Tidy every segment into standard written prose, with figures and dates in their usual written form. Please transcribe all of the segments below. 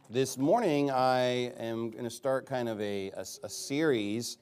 This morning I am going to start kind of a series,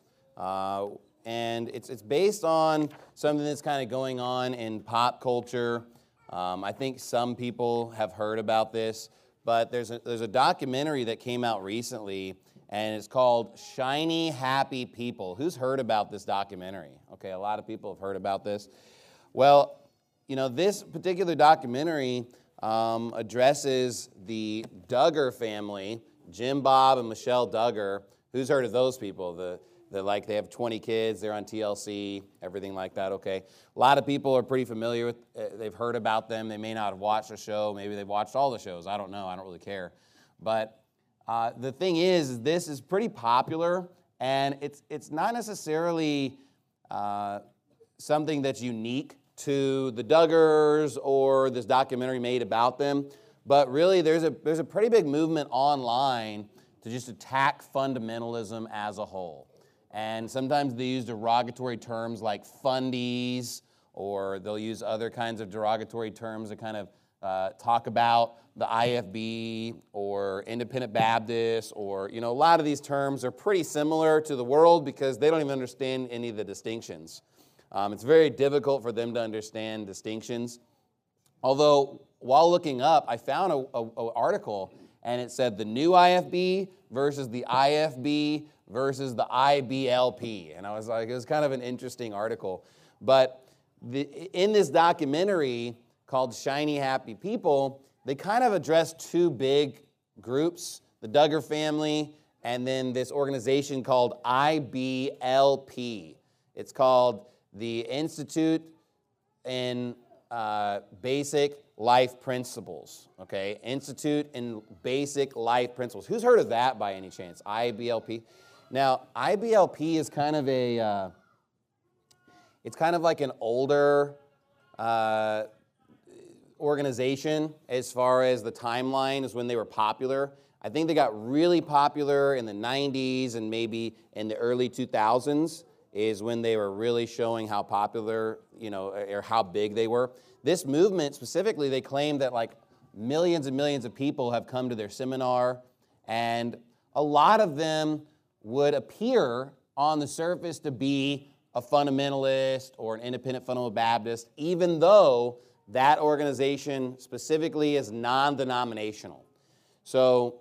and it's based on something that's kind of going on in pop culture. I think some people have heard about this, but there's a documentary that came out recently, and it's called Shiny Happy People. Who's heard about this documentary? Okay, a lot of people have heard about this. Well, you know, this particular documentary addresses the Duggar family, Jim Bob and Michelle Duggar. Who's heard of those people? They have 20 kids, they're on TLC, everything like that, okay? A lot of people are pretty familiar with, they've heard about them. They may not have watched the show. Maybe they've watched all the shows. I don't know. I don't really care. But the thing is, this is pretty popular, and it's not necessarily something that's unique to the Duggars or this documentary made about them, but really there's a pretty big movement online to just attack fundamentalism as a whole. And sometimes they use derogatory terms like fundies, or they'll use other kinds of derogatory terms to kind of talk about the IFB or Independent Baptist, or, you know, a lot of these terms are pretty similar to the world because they don't even understand any of the distinctions. It's very difficult for them to understand distinctions. Although, while looking up, I found an article, and it said the new IFB versus the IFB versus the IBLP. And I was like, it was kind of an interesting article. But in this documentary called Shiny Happy People, they kind of address two big groups, the Duggar family and then this organization called IBLP. It's called the Institute in Basic Life Principles, okay? Institute in Basic Life Principles. Who's heard of that by any chance? IBLP? Now, IBLP is kind of it's kind of like an older organization as far as the timeline is when they were popular. I think they got really popular in the 90s and maybe in the early 2000s. Is when they were really showing how popular, you know, or how big they were. This movement specifically, they claim that like millions and millions of people have come to their seminar, and a lot of them would appear on the surface to be a fundamentalist or an independent fundamental Baptist, even though that organization specifically is non-denominational. So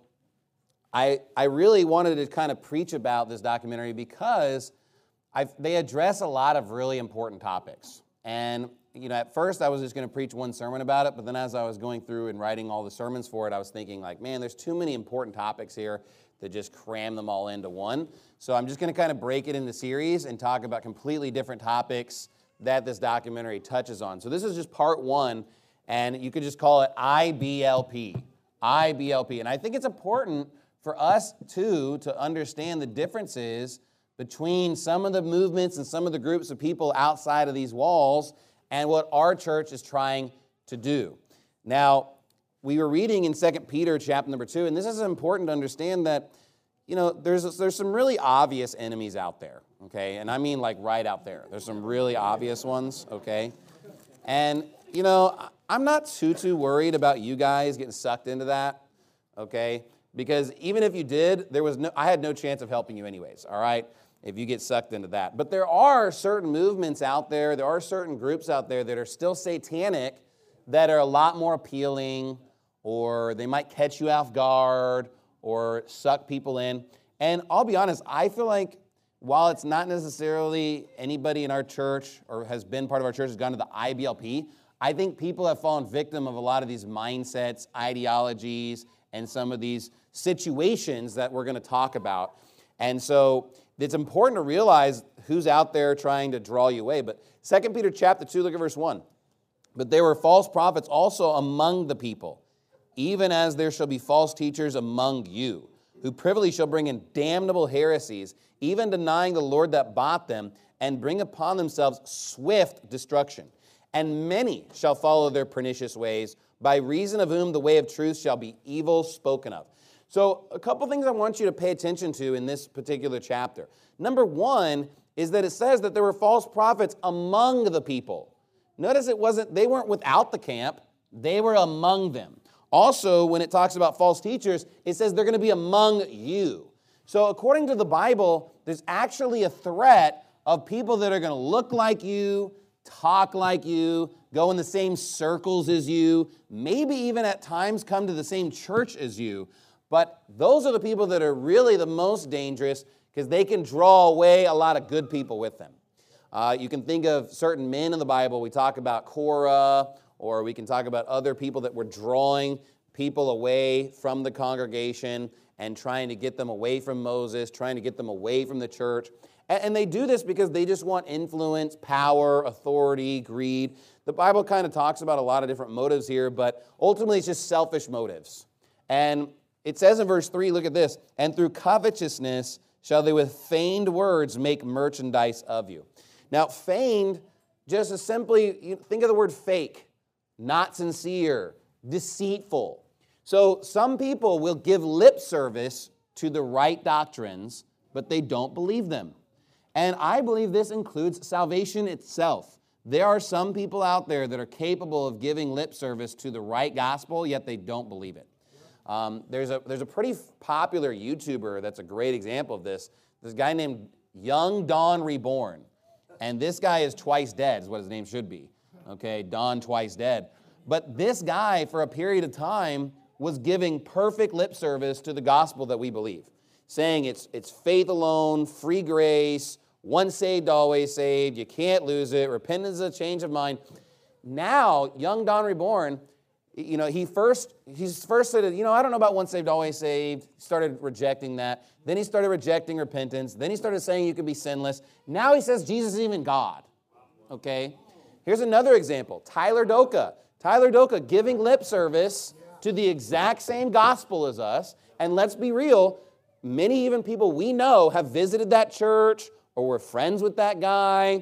I really wanted to kind of preach about this documentary because they address a lot of really important topics. And, you know, at first I was just going to preach one sermon about it, but then as I was going through and writing all the sermons for it, I was thinking like, man, there's too many important topics here to just cram them all into one. So I'm just going to kind of break it into series and talk about completely different topics that this documentary touches on. So this is just part one, and you could just call it IBLP. IBLP. And I think it's important for us, too, to understand the differences between some of the movements and some of the groups of people outside of these walls and what our church is trying to do. Now, we were reading in 2 Peter chapter number 2, and this is important to understand that, you know, there's some really obvious enemies out there, okay? And I mean like right out there. There's some really obvious ones, okay? And, you know, I'm not too worried about you guys getting sucked into that, okay? Because even if you did, I had no chance of helping you anyways, all right? If you get sucked into that. But there are certain movements out there, there are certain groups out there that are still satanic that are a lot more appealing, or they might catch you off guard or suck people in. And I'll be honest, I feel like while it's not necessarily anybody in our church or has been part of our church has gone to the IBLP, I think people have fallen victim of a lot of these mindsets, ideologies, and some of these situations that we're going to talk about. And so it's important to realize who's out there trying to draw you away. But 2 Peter chapter 2, look at verse 1. But there were false prophets also among the people, even as there shall be false teachers among you, who privily shall bring in damnable heresies, even denying the Lord that bought them, and bring upon themselves swift destruction. And many shall follow their pernicious ways, by reason of whom the way of truth shall be evil spoken of. So a couple things I want you to pay attention to in this particular chapter. Number one is that it says that there were false prophets among the people. Notice they weren't without the camp, they were among them. Also, when it talks about false teachers, it says they're going to be among you. So according to the Bible, there's actually a threat of people that are going to look like you, talk like you, go in the same circles as you, maybe even at times come to the same church as you. But those are the people that are really the most dangerous because they can draw away a lot of good people with them. You can think of certain men in the Bible. We talk about Korah, or we can talk about other people that were drawing people away from the congregation and trying to get them away from Moses, trying to get them away from the church. And they do this because they just want influence, power, authority, greed. The Bible kind of talks about a lot of different motives here, but ultimately it's just selfish motives. And it says in verse 3, look at this, and through covetousness shall they with feigned words make merchandise of you. Now, feigned, just as simply, think of the word fake, not sincere, deceitful. So some people will give lip service to the right doctrines, but they don't believe them. And I believe this includes salvation itself. There are some people out there that are capable of giving lip service to the right gospel, yet they don't believe it. There's a pretty popular YouTuber that's a great example of this. This guy named Young Don Reborn. And this guy is twice dead, is what his name should be. Okay, Don twice dead. But this guy, for a period of time, was giving perfect lip service to the gospel that we believe, saying it's faith alone, free grace, once saved, always saved, you can't lose it, repentance is a change of mind. Now, young Don Reborn, he first said, I don't know about once saved, always saved. He started rejecting that. Then he started rejecting repentance. Then he started saying you can be sinless. Now he says Jesus is even God. Okay? Here's another example. Tyler Doka. Tyler Doka giving lip service to the exact same gospel as us. And let's be real, many even people we know have visited that church or were friends with that guy.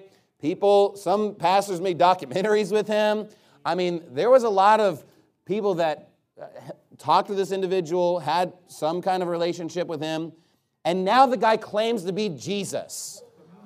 Some pastors made documentaries with him. I mean, there was a lot of people that talked to this individual, had some kind of relationship with him, and now the guy claims to be Jesus.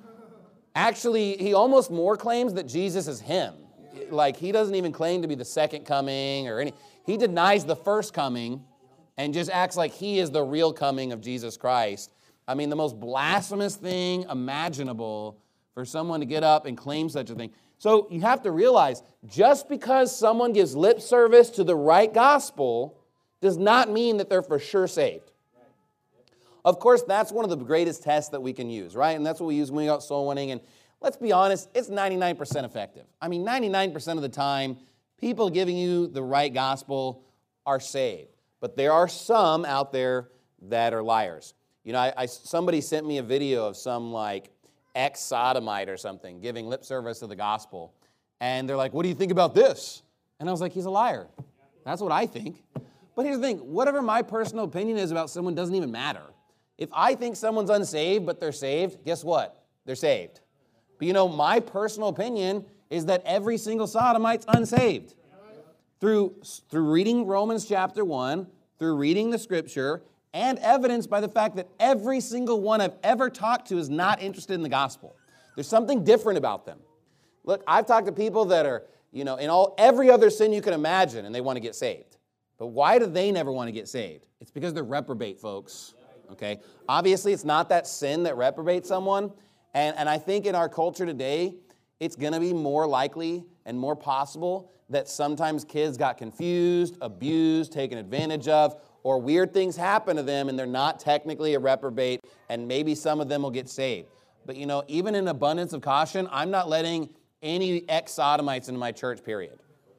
Actually, he almost more claims that Jesus is him. Like, he doesn't even claim to be the second coming or any. He denies the first coming and just acts like he is the real coming of Jesus Christ. I mean, the most blasphemous thing imaginable for someone to get up and claim such a thing. So you have to realize, just because someone gives lip service to the right gospel does not mean that they're for sure saved. Of course, that's one of the greatest tests that we can use, right? And that's what we use when we go out soul winning. And let's be honest, it's 99% effective. I mean, 99% of the time, people giving you the right gospel are saved. But there are some out there that are liars. Somebody sent me a video of some ex-sodomite or something giving lip service to the gospel. And they're like, what do you think about this? And I was like, he's a liar. That's what I think. But here's the thing, whatever my personal opinion is about someone doesn't even matter. If I think someone's unsaved, but they're saved, guess what? They're saved. But my personal opinion is that every single sodomite's unsaved. Through reading Romans chapter 1, through reading the scripture, and evidenced by the fact that every single one I've ever talked to is not interested in the gospel. There's something different about them. Look, I've talked to people that are, in every other sin you can imagine, and they want to get saved. But why do they never want to get saved? It's because they're reprobate, folks. Okay? Obviously, it's not that sin that reprobates someone. And I think in our culture today, it's going to be more likely and more possible that sometimes kids got confused, abused, taken advantage of, or weird things happen to them and they're not technically a reprobate, and maybe some of them will get saved. But even in abundance of caution, I'm not letting any ex-sodomites into my church, period.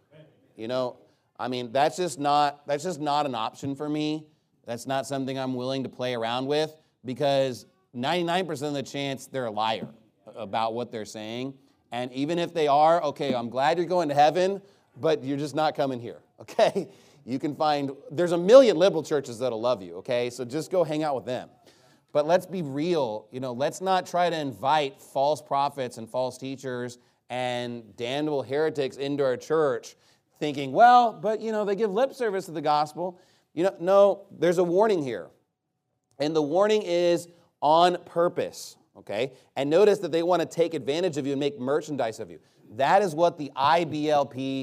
That's just not an option for me. That's not something I'm willing to play around with, because 99% of the chance they're a liar about what they're saying. And even if they are, okay, I'm glad you're going to heaven, but you're just not coming here, okay? You can there's a million liberal churches that'll love you, okay? So just go hang out with them. But let's be real, let's not try to invite false prophets and false teachers and damnable heretics into our church thinking, they give lip service to the gospel. No, there's a warning here. And the warning is on purpose, okay? And notice that they want to take advantage of you and make merchandise of you. That is what the IBLP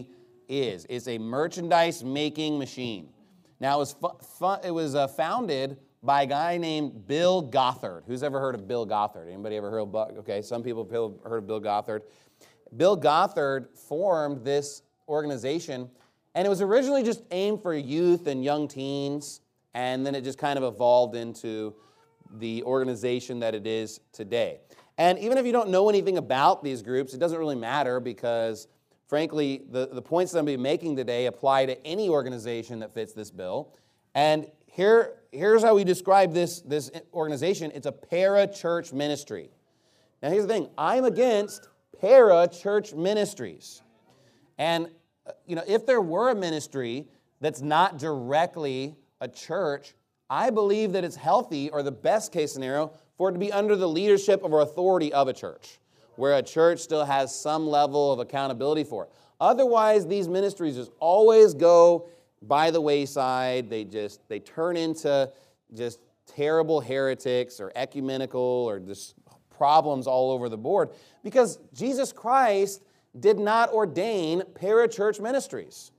is. It's a merchandise-making machine. Now, it was founded by a guy named Bill Gothard. Who's ever heard of Bill Gothard? Anybody ever heard of? Okay, some people have heard of Bill Gothard. Bill Gothard formed this organization, and it was originally just aimed for youth and young teens, and then it just kind of evolved into the organization that it is today. And even if you don't know anything about these groups, it doesn't really matter because, frankly, the points that I'm going to be making today apply to any organization that fits this bill. And here's how we describe this organization. It's a para-church ministry. Now, here's the thing. I'm against para-church ministries. And, if there were a ministry that's not directly a church, I believe that it's healthy, or the best case scenario, for it to be under the leadership or authority of a church, where a church still has some level of accountability for it. Otherwise, these ministries just always go by the wayside. They turn into just terrible heretics or ecumenical or just problems all over the board, because Jesus Christ did not ordain para-church ministries.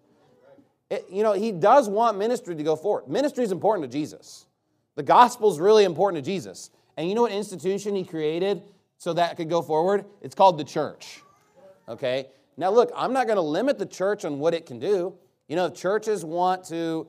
He does want ministry to go forward. Ministry is important to Jesus. The gospel is really important to Jesus. And you know what institution he created so that could go forward? It's called the church. Okay? Now look, I'm not going to limit the church on what it can do. If churches want to,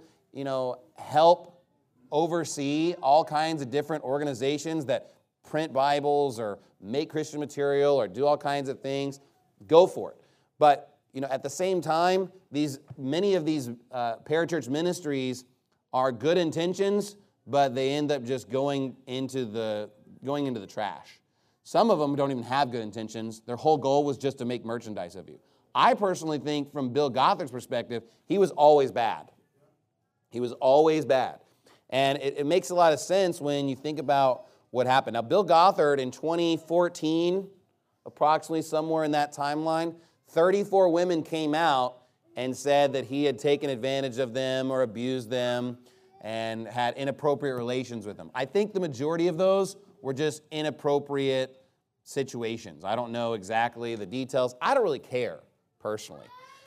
help oversee all kinds of different organizations that print Bibles or make Christian material or do all kinds of things, go for it. But, at the same time, many of these parachurch ministries are good intentions, but they end up just going into the trash. Some of them don't even have good intentions. Their whole goal was just to make merchandise of you. I personally think, from Bill Gothard's perspective, he was always bad. He was always bad. And it makes a lot of sense when you think about what happened. Now, Bill Gothard in 2014, approximately somewhere in that timeline, 34 women came out and said that he had taken advantage of them or abused them and had inappropriate relations with them. I think the majority of those were just inappropriate situations. I don't know exactly the details. I don't really care, personally.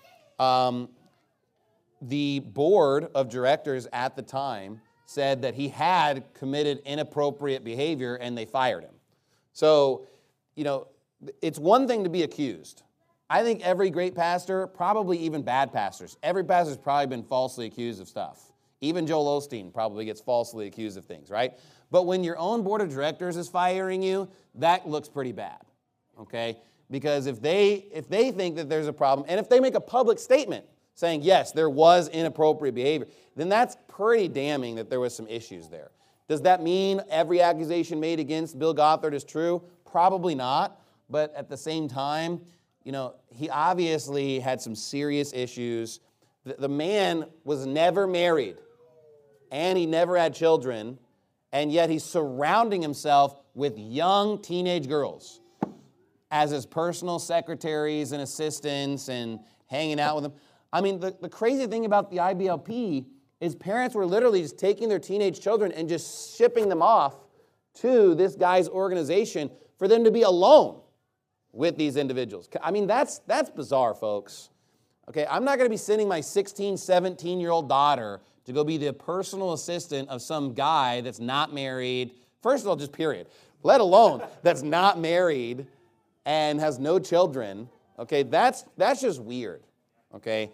The board of directors at the time said that he had committed inappropriate behavior and they fired him. So, it's one thing to be accused. I think every great pastor, probably even bad pastors, every pastor's probably been falsely accused of stuff. Even Joel Osteen probably gets falsely accused of things, right? But when your own board of directors is firing you, that looks pretty bad, okay? Because if they think that there's a problem, and if they make a public statement saying, yes, there was inappropriate behavior, then that's pretty damning that there was some issues there. Does that mean every accusation made against Bill Gothard is true? Probably not. But at the same time, he obviously had some serious issues. The man was never married, and he never had children, and yet he's surrounding himself with young teenage girls as his personal secretaries and assistants and hanging out with them. I mean, the crazy thing about the IBLP is parents were literally just taking their teenage children and just shipping them off to this guy's organization for them to be alone with these individuals. I mean, that's bizarre, folks. Okay, I'm not going to be sending my 16, 17-year-old daughter to go be the personal assistant of some guy that's not married. First of all, just period. Let alone that's not married and has no children. Okay, that's just weird. Okay,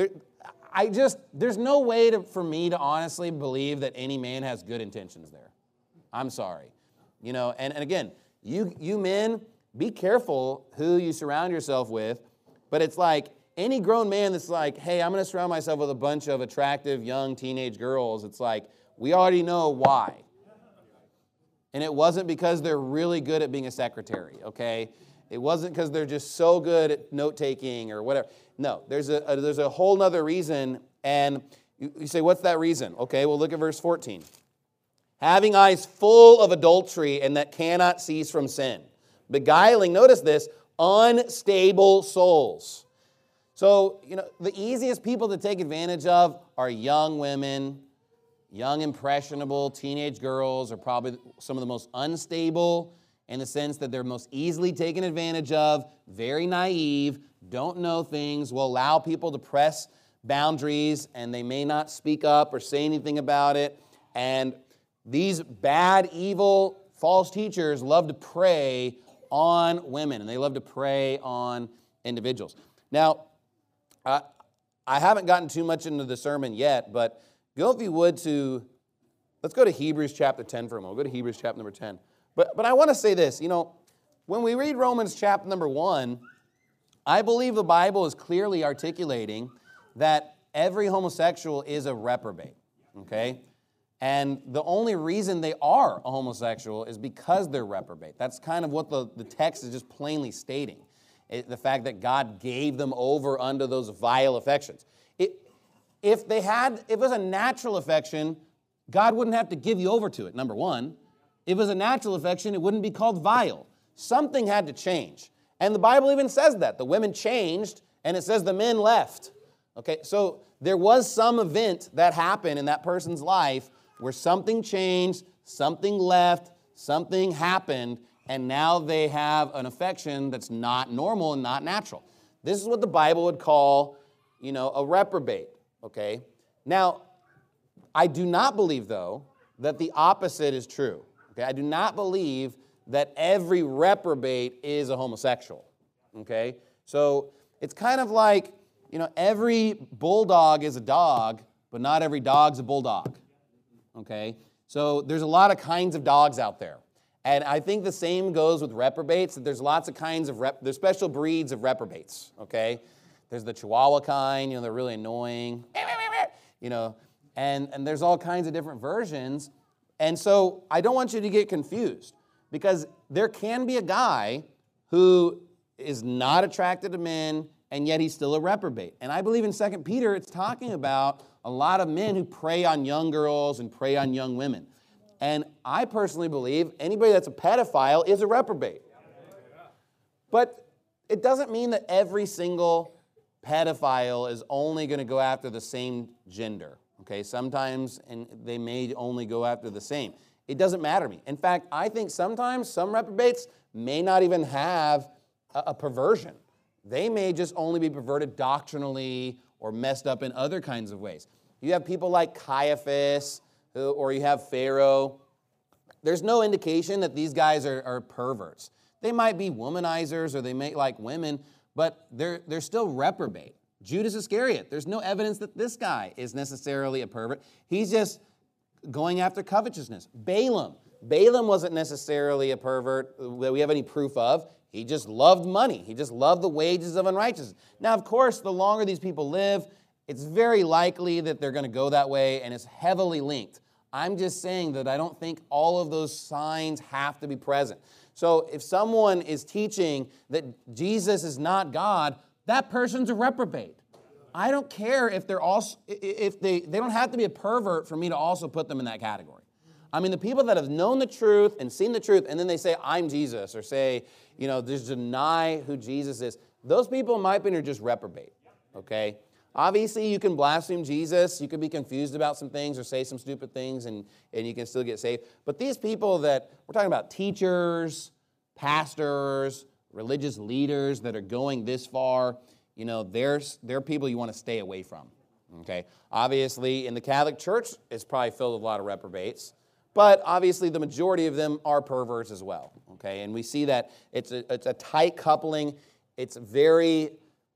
there's no way for me to honestly believe that any man has good intentions there. I'm sorry. And again, you men, be careful who you surround yourself with, but it's like any grown man that's like, hey, I'm going to surround myself with a bunch of attractive young teenage girls, it's like, we already know why. And it wasn't because they're really good at being a secretary, okay? It wasn't because they're just so good at note-taking or whatever. No, there's a whole nother reason, and you say, what's that reason? Okay, well, look at verse 14. Having eyes full of adultery and that cannot cease from sin. Beguiling, notice this, unstable souls. So, the easiest people to take advantage of are young women, young impressionable teenage girls are probably some of the most unstable, in the sense that they're most easily taken advantage of, very naive, don't know things, will allow people to press boundaries, and they may not speak up or say anything about it. And these bad, evil, false teachers love to prey on women, and they love to prey on individuals. Now, I haven't gotten too much into the sermon yet, but go, if you would, let's go to Hebrews chapter 10 for a moment. We'll go to Hebrews chapter number 10. But I want to say this, when we read Romans chapter number 1, I believe the Bible is clearly articulating that every homosexual is a reprobate, okay? And the only reason they are a homosexual is because they're reprobate. That's kind of what the text is just plainly stating. The fact that God gave them over unto those vile affections. If it was a natural affection, God wouldn't have to give you over to it, number one. If it was a natural affection, it wouldn't be called vile. Something had to change. And the Bible even says that. The women changed, and it says the men left. Okay, so there was some event that happened in that person's life where something changed, something left, something happened, and now they have an affection that's not normal and not natural. This is what the Bible would call, a reprobate, okay? Now, I do not believe, though, that the opposite is true. Okay? I do not believe that every reprobate is a homosexual, okay? So it's kind of like, every bulldog is a dog, but not every dog's a bulldog, okay? So there's a lot of kinds of dogs out there. And I think the same goes with reprobates. There's lots of kinds of, there's special breeds of reprobates, okay? There's the Chihuahua kind, they're really annoying, and there's all kinds of different versions. And so I don't want you to get confused, because there can be a guy who is not attracted to men, and yet he's still a reprobate. And I believe in 2 Peter, it's talking about a lot of men who prey on young girls and prey on young women. And I personally believe anybody that's a pedophile is a reprobate. But it doesn't mean that every single pedophile is only going to go after the same gender. Okay, sometimes they may only go after the same. It doesn't matter to me. In fact, I think sometimes some reprobates may not even have a perversion. They may just only be perverted doctrinally or messed up in other kinds of ways. You have people like Caiaphas, or you have Pharaoh. There's no indication that these guys are perverts. They might be womanizers, or they may like women, but they're still reprobate. Judas Iscariot, there's no evidence that this guy is necessarily a pervert. He's just going after covetousness. Balaam wasn't necessarily a pervert that we have any proof of. He just loved money. He just loved the wages of unrighteousness. Now, of course, the longer these people live, it's very likely that they're going to go that way, and it's heavily linked. I'm just saying that I don't think all of those signs have to be present. So if someone is teaching that Jesus is not God, that person's a reprobate. I don't care if they don't have to be a pervert for me to also put them in that category. I mean, the people that have known the truth and seen the truth, and then they say, I'm Jesus, or say, just deny who Jesus is, those people, in my opinion, are just reprobate, okay? Obviously, you can blaspheme Jesus, you can be confused about some things or say some stupid things, and you can still get saved. But these people that, we're talking about teachers, pastors, religious leaders that are going this far, they're people you want to stay away from, okay? Obviously, in the Catholic Church, it's probably filled with a lot of reprobates, but obviously the majority of them are perverts as well, okay? And we see that it's a tight coupling. It's very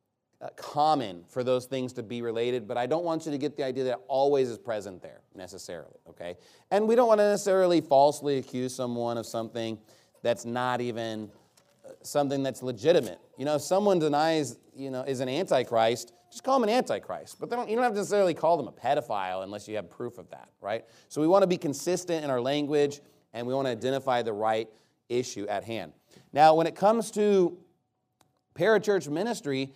common for those things to be related, but I don't want you to get the idea that it always is present there necessarily, okay? And we don't want to necessarily falsely accuse someone of something that's not even something that's legitimate. If someone denies, is an antichrist, just call them an antichrist. But you don't have to necessarily call them a pedophile unless you have proof of that, right? So we want to be consistent in our language, and we want to identify the right issue at hand. Now, when it comes to parachurch ministry,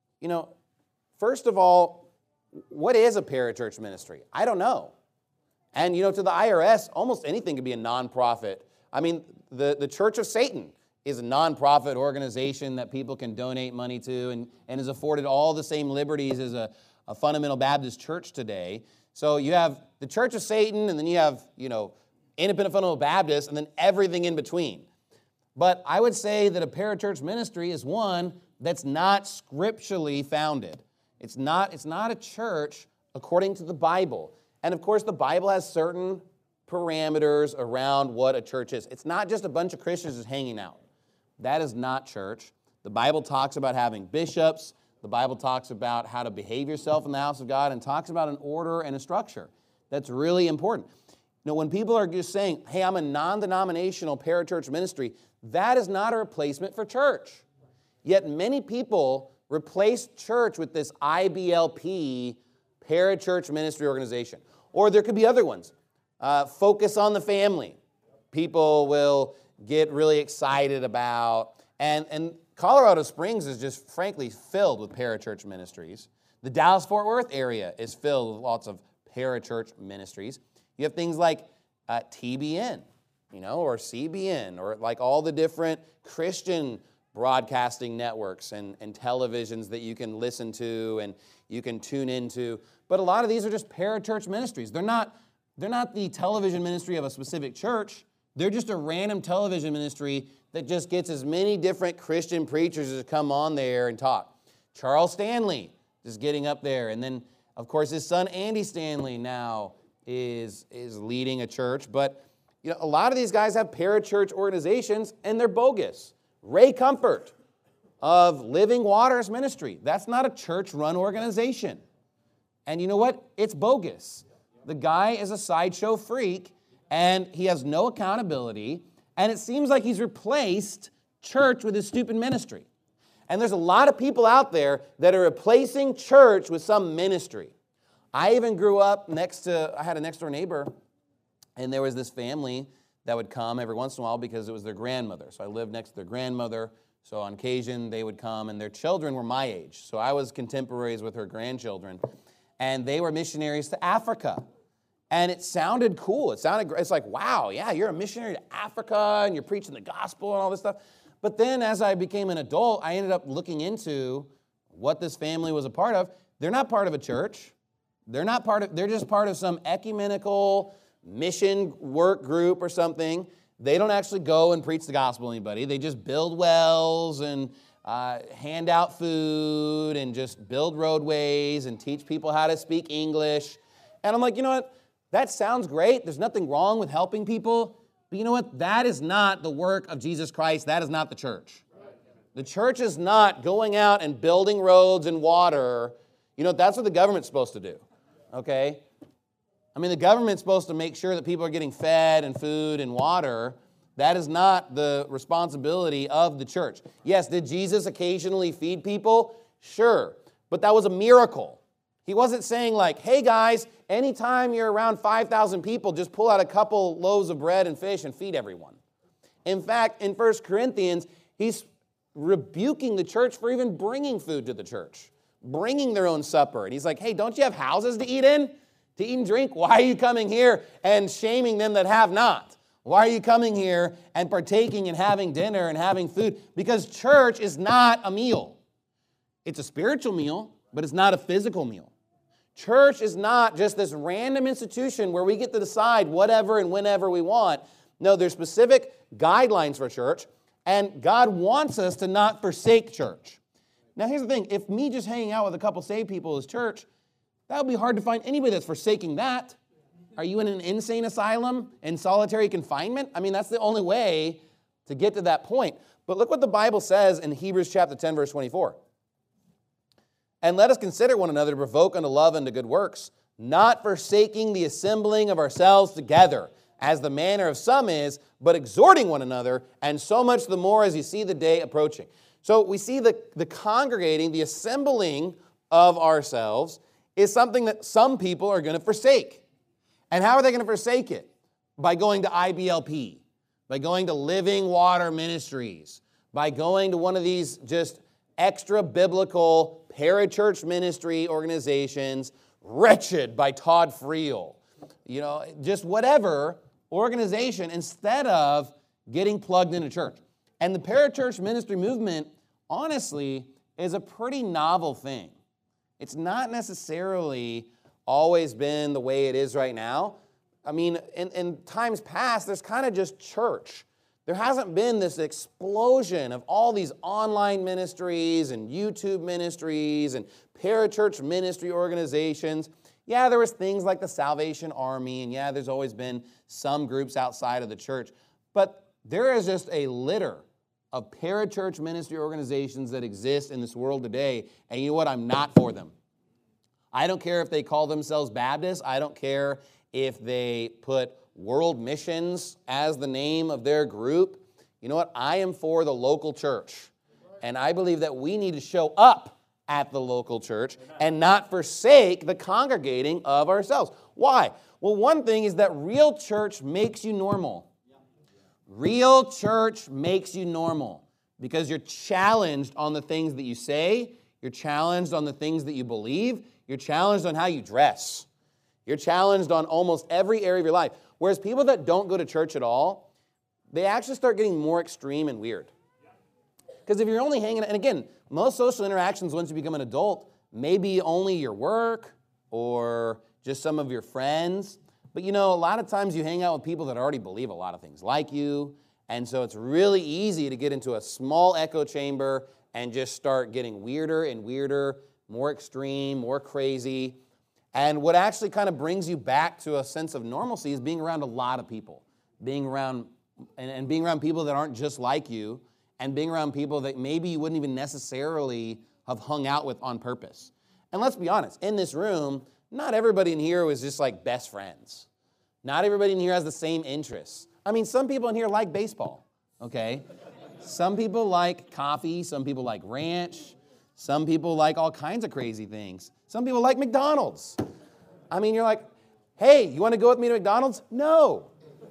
first of all, what is a parachurch ministry? I don't know. And, to the IRS, almost anything could be a nonprofit. I mean, the Church of Satan is a nonprofit organization that people can donate money to and is afforded all the same liberties as a fundamental Baptist church today. So you have the Church of Satan, and then you have, independent fundamental Baptists, and then everything in between. But I would say that a parachurch ministry is one that's not scripturally founded. It's not a church according to the Bible. And of course, the Bible has certain parameters around what a church is. It's not just a bunch of Christians just hanging out. That is not church. The Bible talks about having bishops. The Bible talks about how to behave yourself in the house of God and talks about an order and a structure. That's really important. When people are just saying, hey, I'm a non-denominational parachurch ministry, that is not a replacement for church. Yet many people replace church with this IBLP, parachurch ministry organization. Or there could be other ones. Focus on the family. People will get really excited about. And Colorado Springs is just frankly filled with parachurch ministries. The Dallas-Fort Worth area is filled with lots of parachurch ministries. You have things like TBN, or CBN, or like all the different Christian broadcasting networks and televisions that you can listen to and you can tune into. But a lot of these are just parachurch ministries. They're not the television ministry of a specific church. They're just a random television ministry that just gets as many different Christian preachers as come on there and talk. Charles Stanley is getting up there. And then, of course, his son Andy Stanley now is leading a church. But a lot of these guys have parachurch organizations, and they're bogus. Ray Comfort of Living Waters Ministry. That's not a church-run organization. And you know what? It's bogus. The guy is a sideshow freak, and he has no accountability, and it seems like he's replaced church with his stupid ministry. And there's a lot of people out there that are replacing church with some ministry. I even grew up I had a next-door neighbor, and there was this family that would come every once in a while because it was their grandmother. So I lived next to their grandmother, so on occasion they would come, and their children were my age. So I was contemporaries with her grandchildren, and they were missionaries to Africa. And it sounded cool. It's like, wow, yeah, you're a missionary to Africa, and you're preaching the gospel and all this stuff. But then as I became an adult, I ended up looking into what this family was a part of. They're not part of a church. They're just part of some ecumenical mission work group or something. They don't actually go and preach the gospel to anybody. They just build wells and hand out food and just build roadways and teach people how to speak English. And I'm like, you know what? That sounds great. There's nothing wrong with helping people. But you know what? That is not the work of Jesus Christ. That is not the church. The church is not going out and building roads and water. That's what the government's supposed to do. Okay? The government's supposed to make sure that people are getting fed and food and water. That is not the responsibility of the church. Yes, did Jesus occasionally feed people? Sure. But that was a miracle. He wasn't saying like, hey guys, anytime you're around 5,000 people, just pull out a couple loaves of bread and fish and feed everyone. In fact, in 1 Corinthians, he's rebuking the church for even bringing food to the church, bringing their own supper. And he's like, hey, don't you have houses to eat in? To eat and drink? Why are you coming here and shaming them that have not? Why are you coming here and partaking and having dinner and having food? Because church is not a meal. It's a spiritual meal, but it's not a physical meal. Church is not just this random institution where we get to decide whatever and whenever we want. No, there's specific guidelines for church, and God wants us to not forsake church. Now, here's the thing. If me just hanging out with a couple saved people is church, that would be hard to find anybody that's forsaking that. Are you in an insane asylum in solitary confinement? That's the only way to get to that point. But look what the Bible says in Hebrews chapter 10, verse 24. And let us consider one another to provoke unto love and to good works, not forsaking the assembling of ourselves together, as the manner of some is, but exhorting one another, and so much the more as you see the day approaching. So we see the congregating, the assembling of ourselves is something that some people are going to forsake. And how are they going to forsake it? By going to IBLP, by going to Living Water Ministries, by going to one of these just extra biblical parachurch ministry organizations, Wretched by Todd Friel, just whatever organization, instead of getting plugged into church. And the parachurch ministry movement, honestly, is a pretty novel thing. It's not necessarily always been the way it is right now. In times past, there's kind of just church. There hasn't been this explosion of all these online ministries and YouTube ministries and parachurch ministry organizations. Yeah, there was things like the Salvation Army, and yeah, there's always been some groups outside of the church. But there is just a litter of parachurch ministry organizations that exist in this world today, and you know what? I'm not for them. I don't care if they call themselves Baptists. I don't care if they put World Missions as the name of their group. You know what? I am for the local church. And I believe that we need to show up at the local church and not forsake the congregating of ourselves. Why? Well, one thing is that real church makes you normal. Real church makes you normal because you're challenged on the things that you say. You're challenged on the things that you believe. You're challenged on how you dress. You're challenged on almost every area of your life. Whereas people that don't go to church at all, they actually start getting more extreme and weird. Because if you're only hanging out, and again, most social interactions once you become an adult, maybe only your work or just some of your friends. But you know, a lot of times you hang out with people that already believe a lot of things like you. And so it's really easy to get into a small echo chamber and just start getting weirder and weirder, more extreme, more crazy. And what actually kind of brings you back to a sense of normalcy is being around a lot of people, being around people that aren't just like you, and being around people that maybe you wouldn't even necessarily have hung out with on purpose. And let's be honest, in this room, not everybody in here was just like best friends. Not everybody in here has the same interests. I mean, some people in here like baseball, okay? Some people like coffee, some people like ranch, some people like all kinds of crazy things. Some people like McDonald's. I mean, you're like, hey, you want to go with me to McDonald's? No.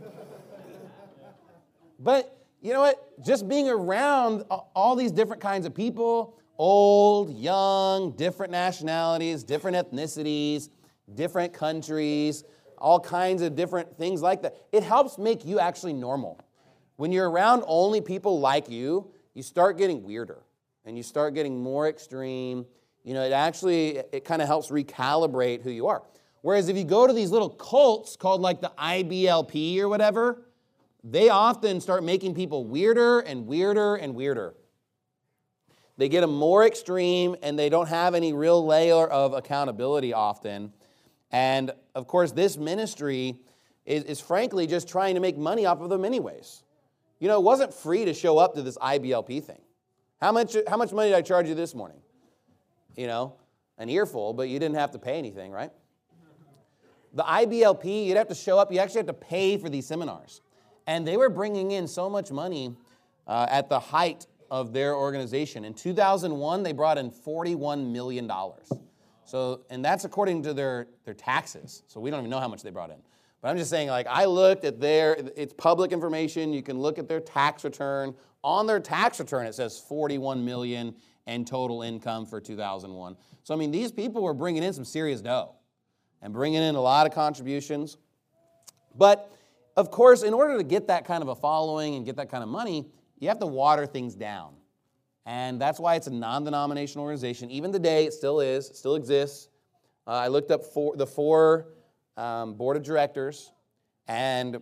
But you know what? Just being around all these different kinds of people, old, young, different nationalities, different ethnicities, different countries, all kinds of different things like that, it helps make you actually normal. When you're around only people like you start getting weirder and you start getting more extreme. You know, it kind of helps recalibrate who you are. Whereas if you go to these little cults called like the IBLP or whatever, they often start making people weirder and weirder and weirder. They get them more extreme and they don't have any real layer of accountability often. And of course, this ministry is frankly just trying to make money off of them anyways. You know, it wasn't free to show up to this IBLP thing. How much money did I charge you this morning? You know, an earful, but you didn't have to pay anything, right? The IBLP, you'd have to show up. You actually have to pay for these seminars. And they were bringing in so much money at the height of their organization. In 2001, they brought in $41 million. So, and that's according to their taxes. So we don't even know how much they brought in. But I'm just saying, like, I looked at it's public information. You can look at their tax return. On their tax return, it says $41 million in total income for 2001. So, I mean, these people were bringing in some serious dough and bringing in a lot of contributions. But, of course, in order to get that kind of a following and get that kind of money, you have to water things down. And that's why it's a non-denominational organization. Even today, it still is. It still exists. I looked up the four board of directors, and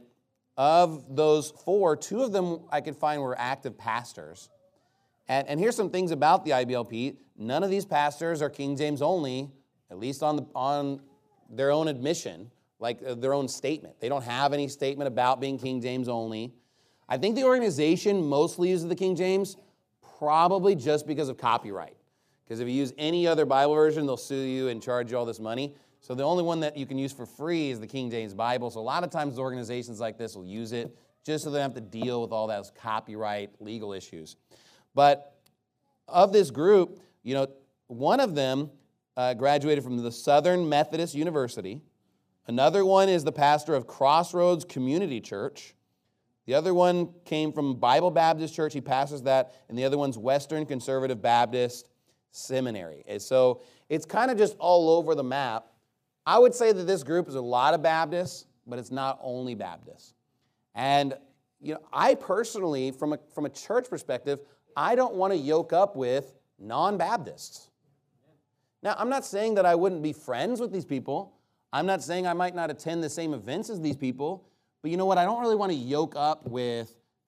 of those four, two of them I could find were active pastors. And here's some things about the IBLP. None of these pastors are King James only, at least on their own admission, like their own statement. They don't have any statement about being King James only. I think the organization mostly uses the King James probably just because of copyright. Because if you use any other Bible version, they'll sue you and charge you all this money. So the only one that you can use for free is the King James Bible. So a lot of times organizations like this will use it just so they don't have to deal with all those copyright legal issues. But of this group, you know, one of them graduated from the Southern Methodist University. Another one is the pastor of Crossroads Community Church. The other one came from Bible Baptist Church. He pastors that. And the other one's Western Conservative Baptist Seminary. And so it's kind of just all over the map. I would say that this group is a lot of Baptists, but it's not only Baptists. And you know, I personally, from a church perspective, I don't want to yoke up with non-Baptists. Now, I'm not saying that I wouldn't be friends with these people. I'm not saying I might not attend the same events as these people. But you know what? I don't really want to yoke up with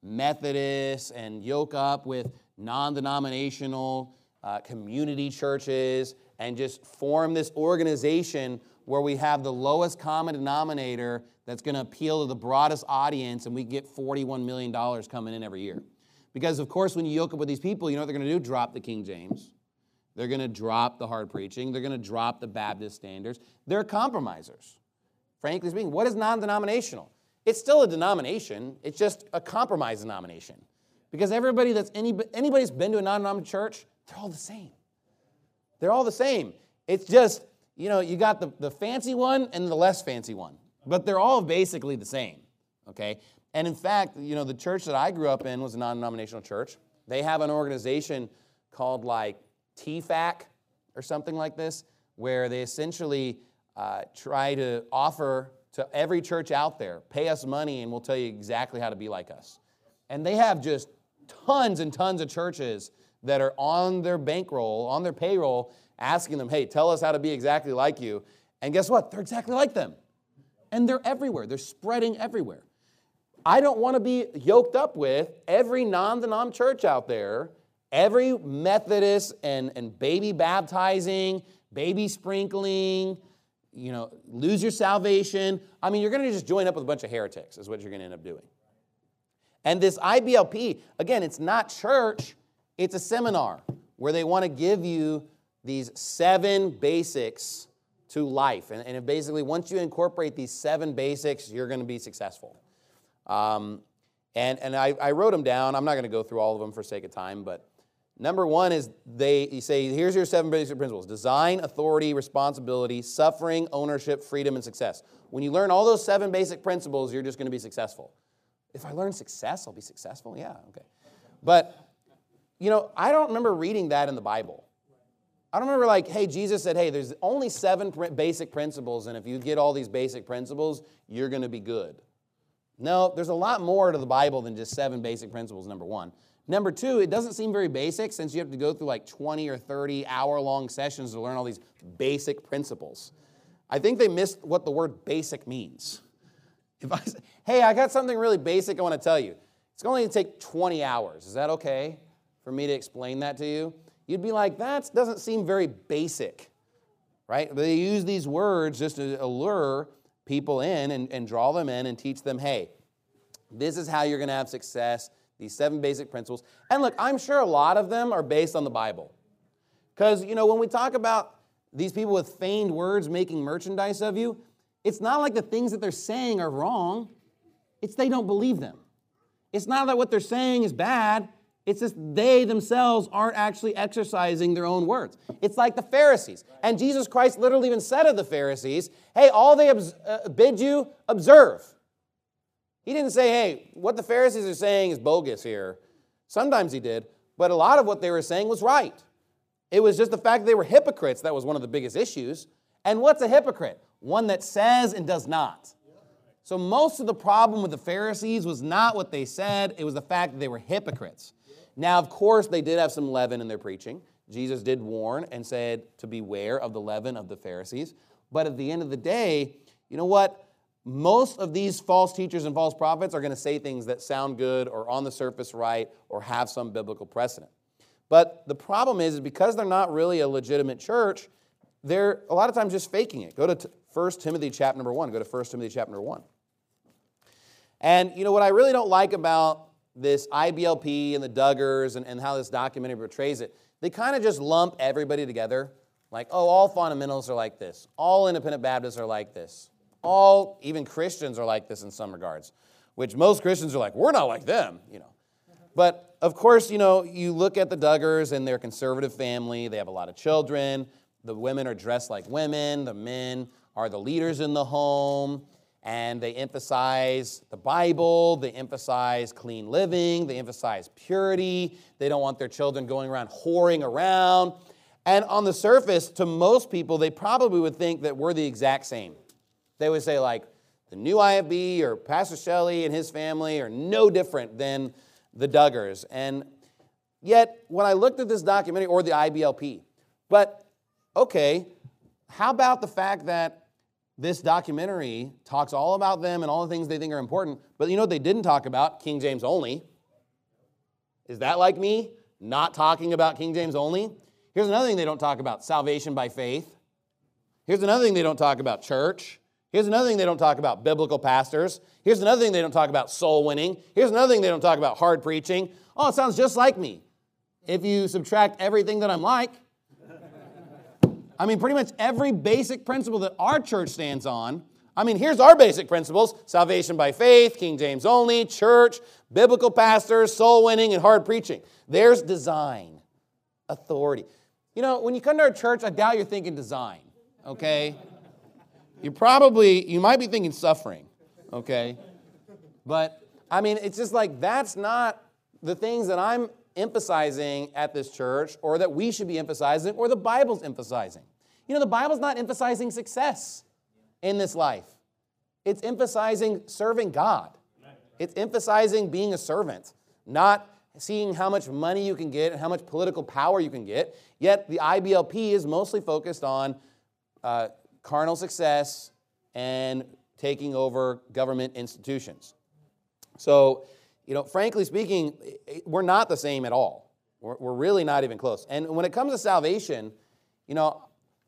Methodists and yoke up with non-denominational community churches and just form this organization where we have the lowest common denominator that's going to appeal to the broadest audience, and we get $41 million coming in every year. Because, of course, when you yoke up with these people, you know what they're going to do? Drop the King James. They're going to drop the hard preaching. They're going to drop the Baptist standards. They're compromisers. Frankly speaking, what is non-denominational? It's still a denomination. It's just a compromise denomination. Because anybody's been to a non-denominational church, they're all the same. They're all the same. It's just, you got the fancy one and the less fancy one. But they're all basically the same, okay? And in fact, the church that I grew up in was a non-denominational church. They have an organization called like TFAC or something like this, where they essentially try to offer to every church out there, pay us money and we'll tell you exactly how to be like us. And they have just tons and tons of churches that are on their bankroll, on their payroll, asking them, hey, tell us how to be exactly like you. And guess what? They're exactly like them. And they're everywhere. They're spreading everywhere. I don't want to be yoked up with every non-denom church out there, every Methodist and baby baptizing, baby sprinkling, lose your salvation. I mean, you're going to just join up with a bunch of heretics is what you're going to end up doing. And this IBLP, again, it's not church. It's a seminar where they want to give you these 7 basics to life. And basically, once you incorporate these 7 basics, you're going to be successful. And I wrote them down. I'm not going to go through all of them for sake of time, but number 1 is you say, here's your 7 basic principles: design, authority, responsibility, suffering, ownership, freedom, and success. When you learn all those 7 basic principles, you're just going to be successful. If I learn success, I'll be successful? Yeah, okay. But, I don't remember reading that in the Bible. I don't remember hey, Jesus said, hey, there's only 7 basic principles, and if you get all these basic principles, you're going to be good. No, there's a lot more to the Bible than just 7 basic principles, number 1. Number 2, it doesn't seem very basic since you have to go through 20 or 30 hour-long sessions to learn all these basic principles. I think they missed what the word basic means. If I say, hey, I got something really basic I want to tell you. It's going to take 20 hours. Is that okay for me to explain that to you? You'd be like, that doesn't seem very basic, right? They use these words just to allure people in and draw them in and teach them, hey, this is how you're going to have success, these 7 basic principles. And look, I'm sure a lot of them are based on the Bible. Because, when we talk about these people with feigned words making merchandise of you, it's not like the things that they're saying are wrong. It's they don't believe them. It's not that what they're saying is bad. It's just they themselves aren't actually exercising their own words. It's like the Pharisees. And Jesus Christ literally even said of the Pharisees, hey, all they bid you, observe. He didn't say, hey, what the Pharisees are saying is bogus here. Sometimes he did, but a lot of what they were saying was right. It was just the fact that they were hypocrites that was one of the biggest issues. And what's a hypocrite? One that says and does not. So most of the problem with the Pharisees was not what they said, it was the fact that they were hypocrites. Now, of course, they did have some leaven in their preaching. Jesus did warn and said to beware of the leaven of the Pharisees. But at the end of the day, you know what? Most of these false teachers and false prophets are going to say things that sound good or on the surface right or have some biblical precedent. But the problem is because they're not really a legitimate church, they're a lot of times just faking it. Go to 1 Timothy chapter number 1. Go to 1 Timothy chapter number 1. And what I really don't like about this IBLP and the Duggars and how this documentary portrays it, they kind of just lump everybody together. Like, oh, all fundamentalists are like this. All independent Baptists are like this. All, even Christians are like this in some regards, which most Christians are like, we're not like them, But, of course, you look at the Duggars and their conservative family. They have a lot of children. The women are dressed like women. The men are the leaders in the home. And they emphasize the Bible, they emphasize clean living, they emphasize purity. They don't want their children going around whoring around. And on the surface, to most people, they probably would think that we're the exact same. They would say the new IFB or Pastor Shelley and his family are no different than the Duggars. And yet, when I looked at this documentary, or the IBLP, but okay, how about the fact that this documentary talks all about them and all the things they think are important, but what they didn't talk about? King James only. Is that like me? Not talking about King James only? Here's another thing they don't talk about, salvation by faith. Here's another thing they don't talk about, church. Here's another thing they don't talk about, biblical pastors. Here's another thing they don't talk about, soul winning. Here's another thing they don't talk about, hard preaching. Oh, it sounds just like me. If you subtract everything that I'm like, I mean, pretty much every basic principle that our church stands on. I mean, here's our basic principles: salvation by faith, King James only, church, biblical pastors, soul winning, and hard preaching. There's design, authority. You know, when you come to our church, I doubt you're thinking design, okay? You might be thinking suffering, okay? But, I mean, it's just like that's not the things that I'm emphasizing at this church, or that we should be emphasizing, or the Bible's emphasizing. You know, the Bible's not emphasizing success in this life. It's emphasizing serving God. It's emphasizing being a servant, not seeing how much money you can get and how much political power you can get. Yet the IBLP is mostly focused on carnal success and taking over government institutions. So, you know, frankly speaking, we're not the same at all. We're really not even close. And when it comes to salvation, you know,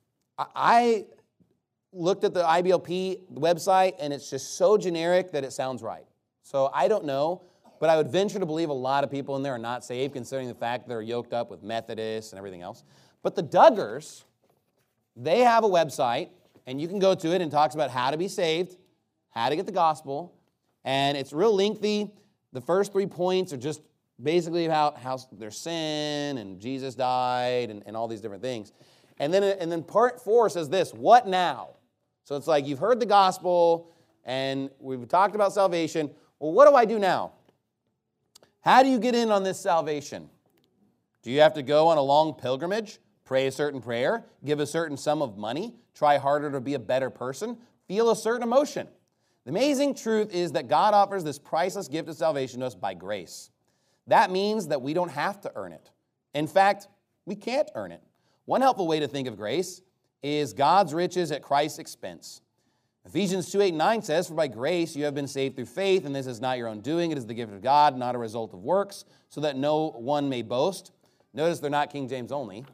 I looked at the IBLP website, and it's just so generic that it sounds right. So I don't know, but I would venture to believe a lot of people in there are not saved, considering the fact that they're yoked up with Methodists and everything else. But the Duggars, they have a website, and you can go to it, and it talks about how to be saved, how to get the gospel, and it's real lengthy. The first 3 points are just basically about how there's sin, and Jesus died, and all these different things. And then part 4 says this: what now? So it's like you've heard the gospel, and we've talked about salvation. Well, what do I do now? How do you get in on this salvation? Do you have to go on a long pilgrimage, pray a certain prayer, give a certain sum of money, try harder to be a better person, feel a certain emotion? The amazing truth is that God offers this priceless gift of salvation to us by grace. That means that we don't have to earn it. In fact, we can't earn it. One helpful way to think of grace is God's riches at Christ's expense. Ephesians 2:8-9 says, "For by grace you have been saved through faith, and this is not your own doing. It is the gift of God, not a result of works, so that no one may boast." Notice they're not King James only.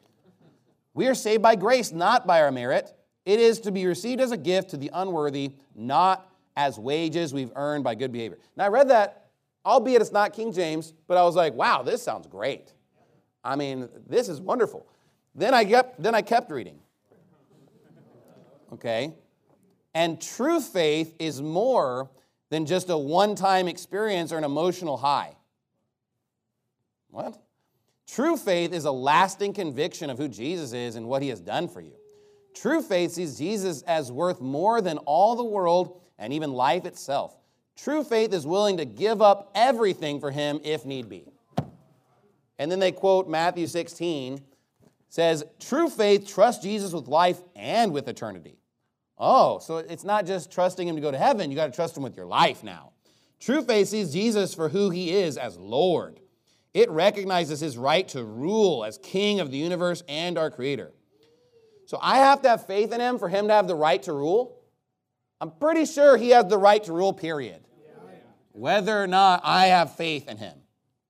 We are saved by grace, not by our merit. It is to be received as a gift to the unworthy, not as wages we've earned by good behavior. Now, I read that, albeit it's not King James, but I was like, wow, this sounds great. I mean, this is wonderful. Then I kept reading. Okay? And true faith is more than just a one-time experience or an emotional high. What? True faith is a lasting conviction of who Jesus is and what he has done for you. True faith sees Jesus as worth more than all the world and even life itself. True faith is willing to give up everything for him if need be. And then they quote Matthew 16, says, true faith trusts Jesus with life and with eternity. Oh, so it's not just trusting him to go to heaven. You got to trust him with your life now. True faith sees Jesus for who he is as Lord. It recognizes his right to rule as King of the universe and our Creator. So I have to have faith in him for him to have the right to rule? I'm pretty sure he has the right to rule, period. Whether or not I have faith in him.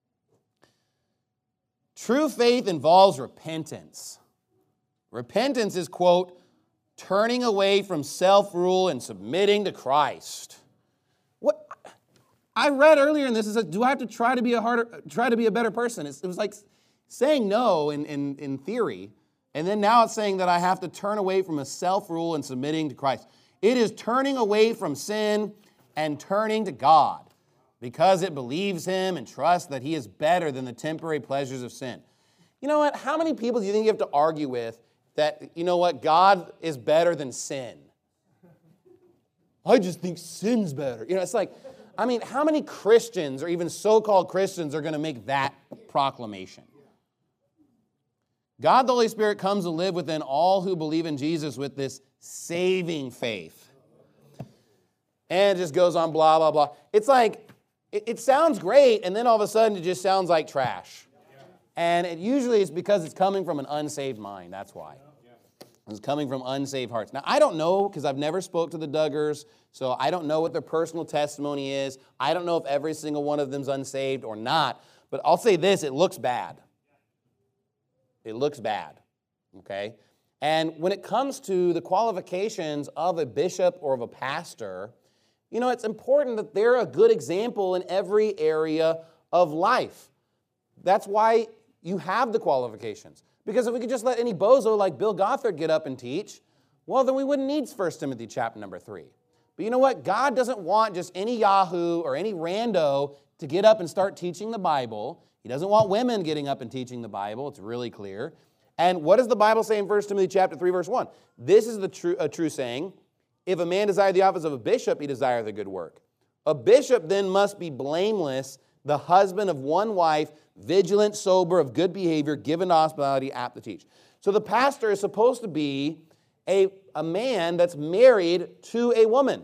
True faith involves repentance. Repentance is, quote, turning away from self-rule and submitting to Christ. What I read earlier in this, it says, do I have to try to be a better person? It was like saying no in theory, and then now it's saying that I have to turn away from a self-rule and submitting to Christ. It is turning away from sin and turning to God because it believes him and trusts that he is better than the temporary pleasures of sin. You know what? How many people do you think you have to argue with that, you know what, God is better than sin? I just think sin's better. You know, it's like, I mean, how many Christians or even so-called Christians are going to make that proclamation? God the Holy Spirit comes to live within all who believe in Jesus with this saving faith. And it just goes on blah, blah, blah. It's like, it sounds great, and then all of a sudden it just sounds like trash. And it usually is because it's coming from an unsaved mind. That's why. It's coming from unsaved hearts. Now, I don't know, because I've never spoke to the Duggars, so I don't know what their personal testimony is. I don't know if every single one of them's unsaved or not. But I'll say this, it looks bad. It looks bad, okay? And when it comes to the qualifications of a bishop or of a pastor, you know, it's important that they're a good example in every area of life. That's why you have the qualifications. Because if we could just let any bozo like Bill Gothard get up and teach, well, then we wouldn't need 1 Timothy chapter number 3. But you know what? God doesn't want just any yahoo or any rando to get up and start teaching the Bible. He doesn't want women getting up and teaching the Bible. It's really clear. And what does the Bible say in 1 Timothy chapter 3, verse 1? This is a true saying. If a man desire the office of a bishop, he desire the good work. A bishop then must be blameless, the husband of one wife, vigilant, sober, of good behavior, given to hospitality, apt to teach. So the pastor is supposed to be a man that's married to a woman.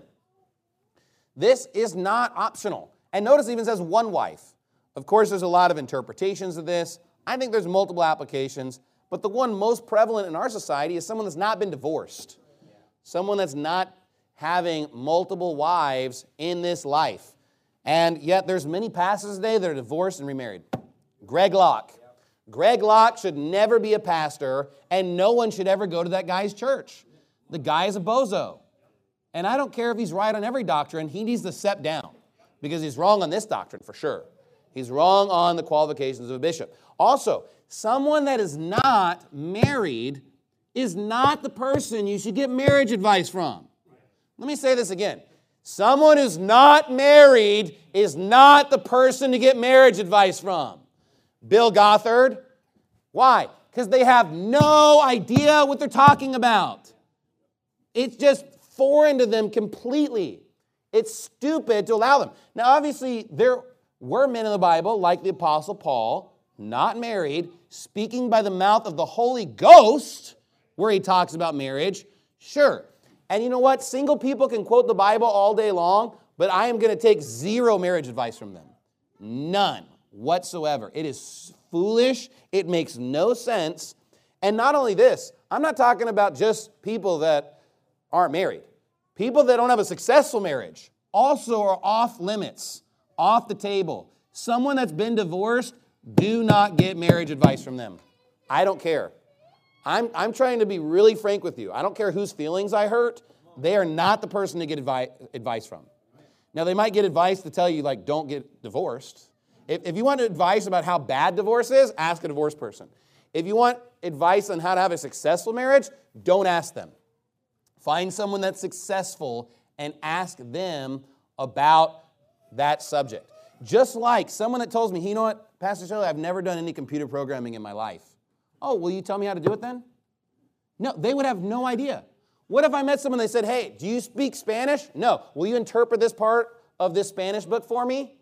This is not optional. And notice it even says one wife. Of course, there's a lot of interpretations of this. I think there's multiple applications. But the one most prevalent in our society is someone that's not been divorced. Someone that's not having multiple wives in this life. And yet there's many pastors today that are divorced and remarried. Greg Locke. Greg Locke should never be a pastor, and no one should ever go to that guy's church. The guy is a bozo. And I don't care if he's right on every doctrine, he needs to step down because he's wrong on this doctrine for sure. He's wrong on the qualifications of a bishop. Also, someone that is not married is not the person you should get marriage advice from. Let me say this again. Someone who's not married is not the person to get marriage advice from. Bill Gothard. Why? Because they have no idea what they're talking about. It's just foreign to them completely. It's stupid to allow them. Now, obviously, there were men in the Bible, like the Apostle Paul, not married, speaking by the mouth of the Holy Ghost, where he talks about marriage. Sure. And you know what? Single people can quote the Bible all day long, but I am going to take zero marriage advice from them. None whatsoever. It is foolish. It makes no sense. And not only this, I'm not talking about just people that aren't married. People that don't have a successful marriage also are off limits, off the table. Someone that's been divorced, do not get marriage advice from them. I don't care. I'm trying to be really frank with you. I don't care whose feelings I hurt. They are not the person to get advice from. Now, they might get advice to tell you, like, don't get divorced. If you want advice about how bad divorce is, ask a divorced person. If you want advice on how to have a successful marriage, don't ask them. Find someone that's successful and ask them about that subject. Just like someone that tells me, you know what, Pastor Shirley, I've never done any computer programming in my life. Oh, will you tell me how to do it then? No, they would have no idea. What if I met someone and they said, hey, do you speak Spanish? No. Will you interpret this part of this Spanish book for me?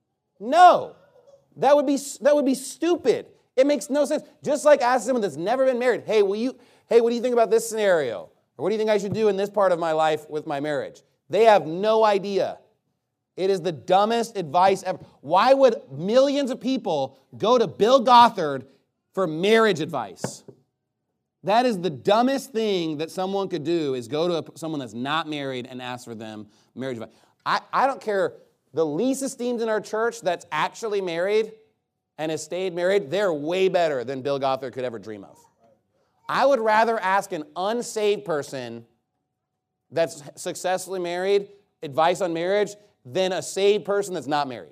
No. That would be stupid. It makes no sense. Just like asking someone that's never been married, hey, what do you think about this scenario? Or what do you think I should do in this part of my life with my marriage? They have no idea. It is the dumbest advice ever. Why would millions of people go to Bill Gothard for marriage advice? That is the dumbest thing that someone could do, is go to someone that's not married and ask for them marriage advice. I don't care, the least esteemed in our church that's actually married and has stayed married, they're way better than Bill Gothard could ever dream of. I would rather ask an unsaved person that's successfully married advice on marriage than a saved person that's not married.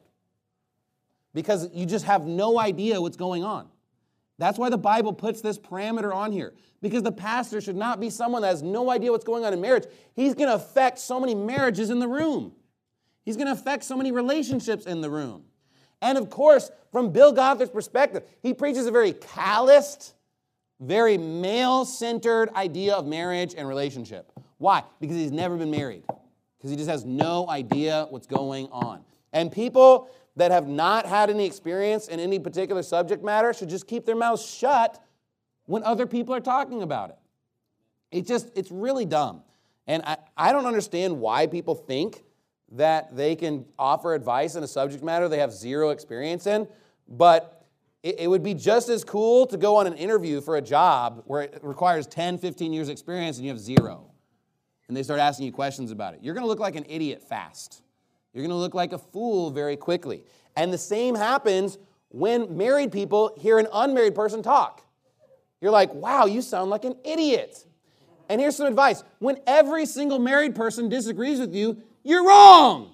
Because you just have no idea what's going on. That's why the Bible puts this parameter on here. Because the pastor should not be someone that has no idea what's going on in marriage. He's going to affect so many marriages in the room. He's going to affect so many relationships in the room. And of course, from Bill Gothard's perspective, he preaches a very calloused, very male-centered idea of marriage and relationship. Why? Because he's never been married. Because he just has no idea what's going on. And people that have not had any experience in any particular subject matter should just keep their mouths shut when other people are talking about it. It's really dumb. And I don't understand why people think that they can offer advice in a subject matter they have zero experience in, but it would be just as cool to go on an interview for a job where it requires 10, 15 years experience and you have zero. And they start asking you questions about it. You're going to look like an idiot fast. You're going to look like a fool very quickly. And the same happens when married people hear an unmarried person talk. You're like, wow, you sound like an idiot. And here's some advice. When every single married person disagrees with you, you're wrong.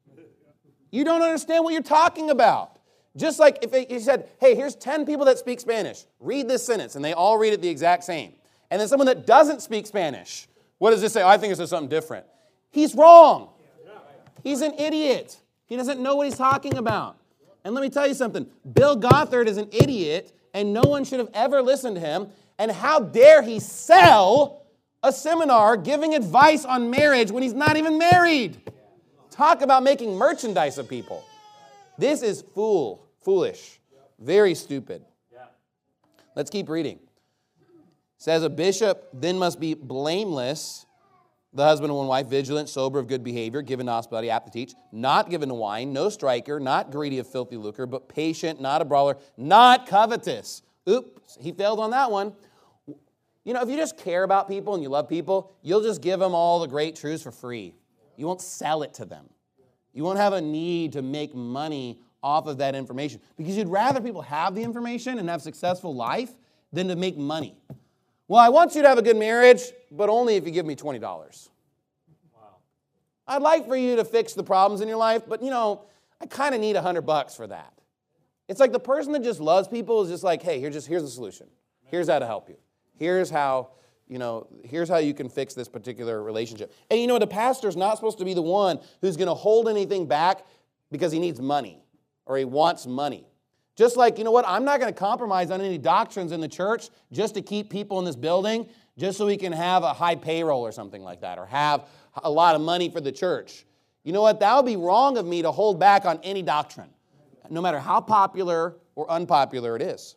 You don't understand what you're talking about. Just like if you said, hey, here's 10 people that speak Spanish. Read this sentence, and they all read it the exact same. And then someone that doesn't speak Spanish, what does this say? I think it says something different. He's wrong. He's an idiot. He doesn't know what he's talking about. And let me tell you something. Bill Gothard is an idiot, and no one should have ever listened to him. And how dare he sell a seminar giving advice on marriage when he's not even married? Talk about making merchandise of people. This is foolish, very stupid. Let's keep reading. It says, a bishop then must be blameless, the husband of one wife, vigilant, sober, of good behavior, given to hospitality, apt to teach, not given to wine, no striker, not greedy of filthy lucre, but patient, not a brawler, not covetous. Oops, he failed on that one. You know, if you just care about people and you love people, you'll just give them all the great truths for free. You won't sell it to them. You won't have a need to make money off of that information because you'd rather people have the information and have a successful life than to make money. Well, I want you to have a good marriage, but only if you give me $20. Wow. I'd like for you to fix the problems in your life, but, you know, I kind of need $100 for that. It's like the person that just loves people is just like, hey, here's the solution. Here's how to help you. Here's how you can fix this particular relationship. And you know, the pastor's not supposed to be the one who's going to hold anything back because he needs money or he wants money. Just like, you know what, I'm not going to compromise on any doctrines in the church just to keep people in this building, just so we can have a high payroll or something like that, or have a lot of money for the church. You know what, that would be wrong of me to hold back on any doctrine, no matter how popular or unpopular it is.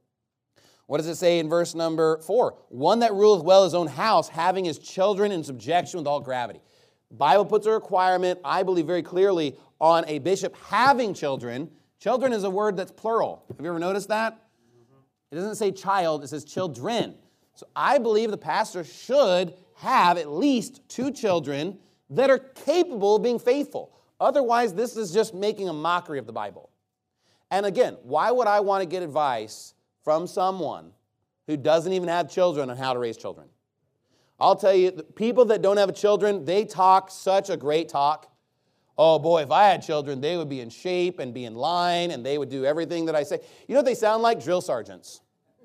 What does it say in verse number 4? One that ruleth well his own house, having his children in subjection with all gravity. The Bible puts a requirement, I believe very clearly, on a bishop having children. Children is a word that's plural. Have you ever noticed that? It doesn't say child, it says children. So I believe the pastor should have at least 2 children that are capable of being faithful. Otherwise, this is just making a mockery of the Bible. And again, why would I want to get advice from someone who doesn't even have children on how to raise children? I'll tell you, the people that don't have children, they talk such a great talk. Oh boy, if I had children, they would be in shape and be in line and they would do everything that I say. You know what they sound like? Drill sergeants.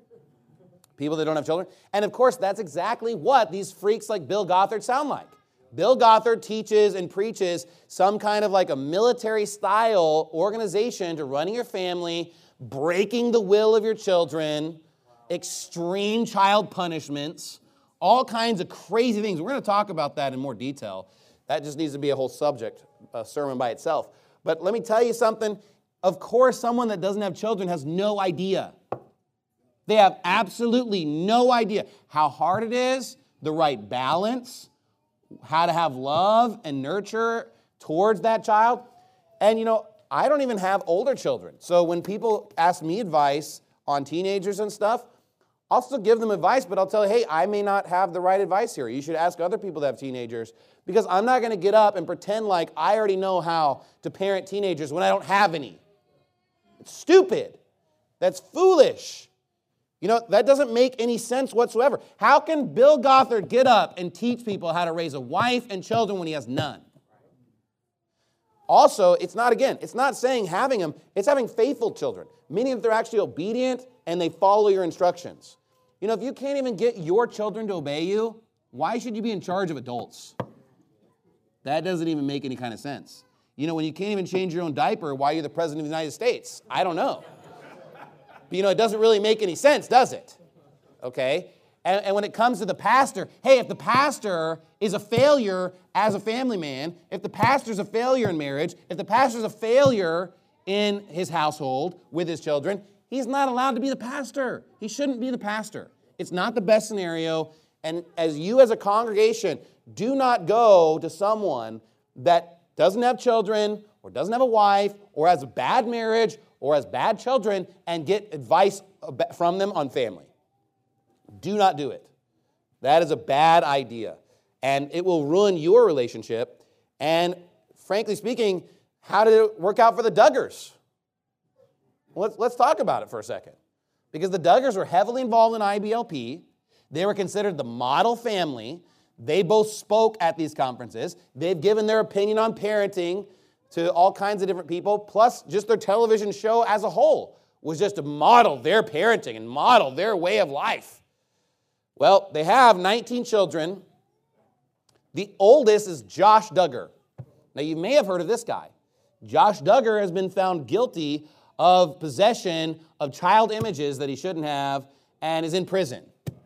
People that don't have children. And of course, that's exactly what these freaks like Bill Gothard sound like. Bill Gothard teaches and preaches some kind of like a military style organization to running your family, breaking the will of your children, extreme child punishments, all kinds of crazy things. We're going to talk about that in more detail. That just needs to be a whole subject, a sermon by itself. But let me tell you something. Of course, someone that doesn't have children has no idea. They have absolutely no idea how hard it is, the right balance, how to have love and nurture towards that child. And you know, I don't even have older children. So when people ask me advice on teenagers and stuff, I'll still give them advice, but I'll tell you, hey, I may not have the right advice here. You should ask other people that have teenagers, because I'm not going to get up and pretend like I already know how to parent teenagers when I don't have any. It's stupid. That's foolish. You know, that doesn't make any sense whatsoever. How can Bill Gothard get up and teach people how to raise a wife and children when he has none? Also, it's not saying having them, it's having faithful children, meaning that they're actually obedient and they follow your instructions. You know, if you can't even get your children to obey you, why should you be in charge of adults? That doesn't even make any kind of sense. You know, when you can't even change your own diaper, why are you the president of the United States? I don't know. But, you know, it doesn't really make any sense, does it? Okay? And when it comes to the pastor, hey, if the pastor is a failure as a family man, if the pastor's a failure in marriage, if the pastor's a failure in his household with his children, he's not allowed to be the pastor. He shouldn't be the pastor. It's not the best scenario. And as you as a congregation, do not go to someone that doesn't have children or doesn't have a wife or has a bad marriage or has bad children and get advice from them on family. Do not do it. That is a bad idea. And it will ruin your relationship. And frankly speaking, how did it work out for the Duggars? Let's talk about it for a second. Because the Duggars were heavily involved in IBLP. They were considered the model family. They both spoke at these conferences. They've given their opinion on parenting to all kinds of different people. Plus, just their television show as a whole was just to model their parenting and model their way of life. Well, they have 19 children. The oldest is Josh Duggar. Now, you may have heard of this guy. Josh Duggar has been found guilty of possession of child images that he shouldn't have and is in prison.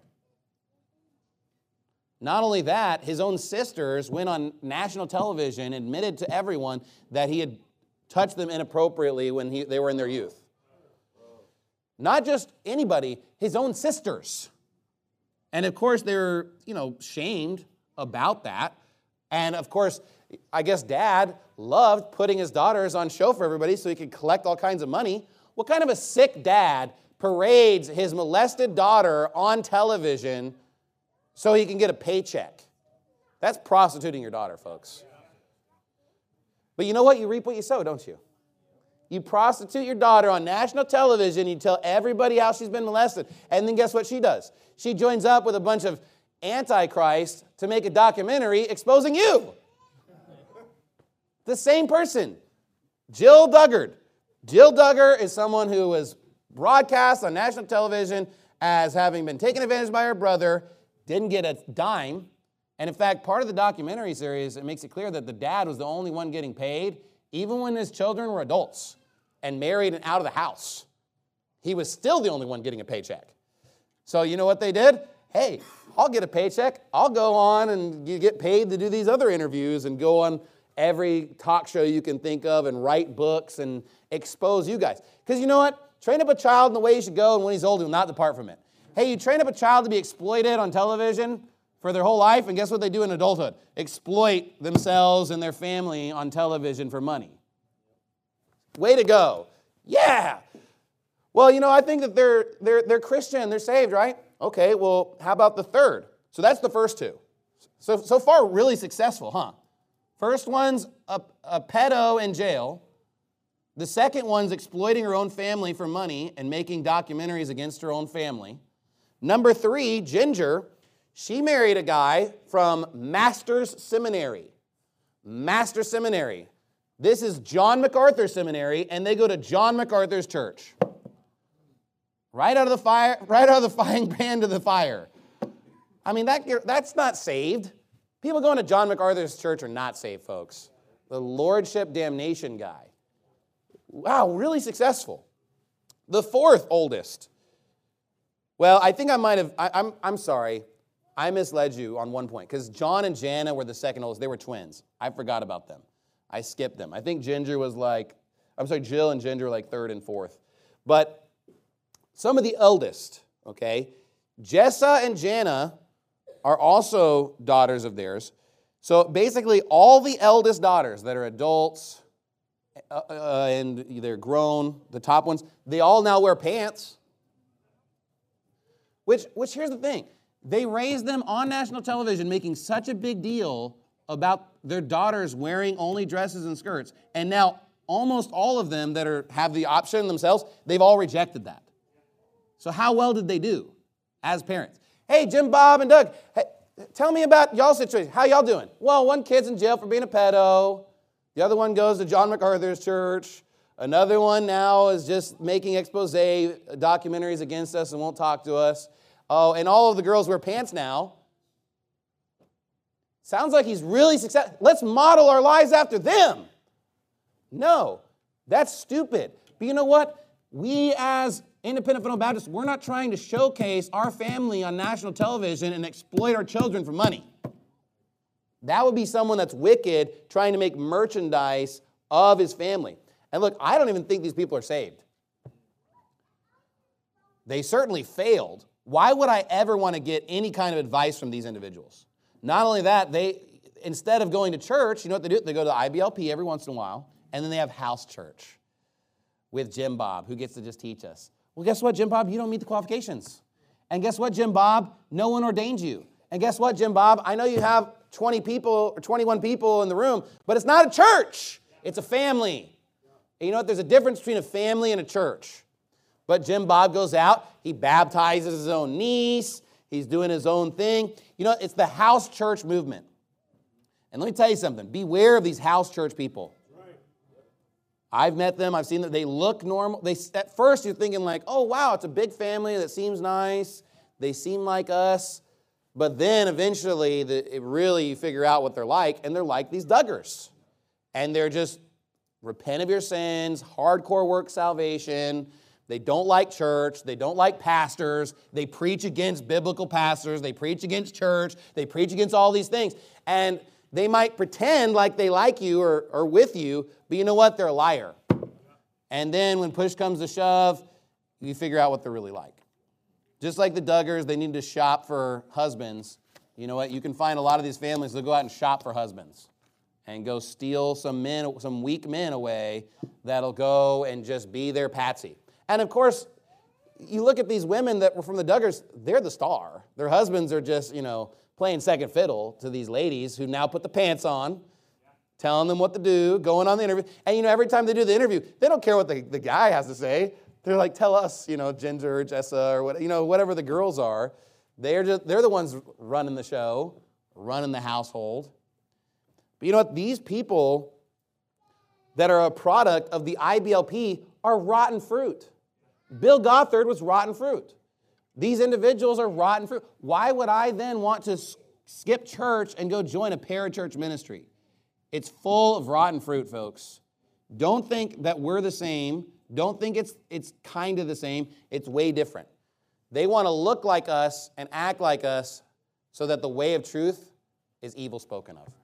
Not only that, his own sisters went on national television and admitted to everyone that he had touched them inappropriately when they were in their youth. Not just anybody, his own sisters. And of course, they were, shamed about that. And of course, I guess Dad loved putting his daughters on show for everybody so he could collect all kinds of money. What kind of a sick dad parades his molested daughter on television so he can get a paycheck? That's prostituting your daughter, folks. But you know what? You reap what you sow, don't you? You prostitute your daughter on national television. You tell everybody how she's been molested. And then guess what she does? She joins up with a bunch of antichrists to make a documentary exposing you. The same person, Jill Duggar. Jill Duggar is someone who was broadcast on national television as having been taken advantage by her brother, didn't get a dime. And in fact, part of the documentary series, it makes it clear that the dad was the only one getting paid, even when his children were adults and married and out of the house. He was still the only one getting a paycheck. So you know what they did? Hey, I'll get a paycheck. I'll go on and you get paid to do these other interviews and go on every talk show you can think of and write books and expose you guys. Because you know what? Train up a child in the way he should go, and when he's old, he will not depart from it. Hey, you train up a child to be exploited on television for their whole life, and guess what they do in adulthood? Exploit themselves and their family on television for money. Way to go. Yeah. Well, I think that they're Christian, they're saved, right? Okay, well, how about the third? So that's the first two. So far, really successful, huh? First one's a pedo in jail. The second one's exploiting her own family for money and making documentaries against her own family. Number 3, Ginger, she married a guy from Masters Seminary. Masters Seminary. This is John MacArthur Seminary, and they go to John MacArthur's church. Right out of the fire, right out of the frying pan to the fire. I mean, that's not saved. People going to John MacArthur's church are not saved, folks. The lordship damnation guy. Wow, really successful. The fourth oldest. Well, I think I might have, I'm sorry. I misled you on one point, because John and Jana were the second oldest. They were twins. I forgot about them. I skipped them. I think Jill and Ginger were like third and fourth. But some of the eldest, okay? Jessa and Jana are also daughters of theirs. So basically, all the eldest daughters that are adults and they're grown, the top ones, they all now wear pants. Which here's the thing. They raised them on national television making such a big deal about their daughters wearing only dresses and skirts. And now almost all of them that have the option themselves, they've all rejected that. So how well did they do as parents? Hey, Jim, Bob, and Doug, hey, tell me about y'all's situation. How y'all doing? Well, one kid's in jail for being a pedo. The other one goes to John MacArthur's church. Another one now is just making expose documentaries against us and won't talk to us. Oh, and all of the girls wear pants now. Sounds like he's really successful. Let's model our lives after them. No, that's stupid. But you know what? We as Independent Fundamental Baptists, we're not trying to showcase our family on national television and exploit our children for money. That would be someone that's wicked trying to make merchandise of his family. And look, I don't even think these people are saved. They certainly failed. Why would I ever want to get any kind of advice from these individuals? Not only that, instead of going to church, you know what they do? They go to the IBLP every once in a while, and then they have house church with Jim Bob, who gets to just teach us. Well, guess what, Jim Bob? You don't meet the qualifications. And guess what, Jim Bob? No one ordained you. And guess what, Jim Bob? I know you have 20 people or 21 people in the room, but it's not a church. It's a family. And you know what? There's a difference between a family and a church. But Jim Bob goes out. He baptizes his own niece. He's doing his own thing. You know, it's the house church movement. And let me tell you something. Beware of these house church people. I've met them. I've seen them. They look normal. At first, you're thinking like, oh, wow, it's a big family that seems nice. They seem like us. But then eventually, you figure out what they're like, and they're like these Duggars. And they're just, repent of your sins, hardcore work salvation. They don't like church. They don't like pastors. They preach against biblical pastors. They preach against church. They preach against all these things. And they might pretend like they like you or with you, but you know what? They're a liar. And then when push comes to shove, you figure out what they're really like. Just like the Duggars, they need to shop for husbands. You know what? You can find a lot of these families, they'll go out and shop for husbands and go steal some weak men away that'll go and just be their patsy. And of course, you look at these women that were from the Duggars, they're the star. Their husbands are just, playing second fiddle to these ladies who now put the pants on, telling them what to do, going on the interview. And, every time they do the interview, they don't care what the guy has to say. They're like, tell us, Ginger or Jessa or whatever the girls are. They're the ones running the show, running the household. But you know what? These people that are a product of the IBLP are rotten fruit. Bill Gothard was rotten fruit. These individuals are rotten fruit. Why would I then want to skip church and go join a parachurch ministry? It's full of rotten fruit, folks. Don't think that we're the same. Don't think it's kind of the same. It's way different. They want to look like us and act like us so that the way of truth is evil spoken of.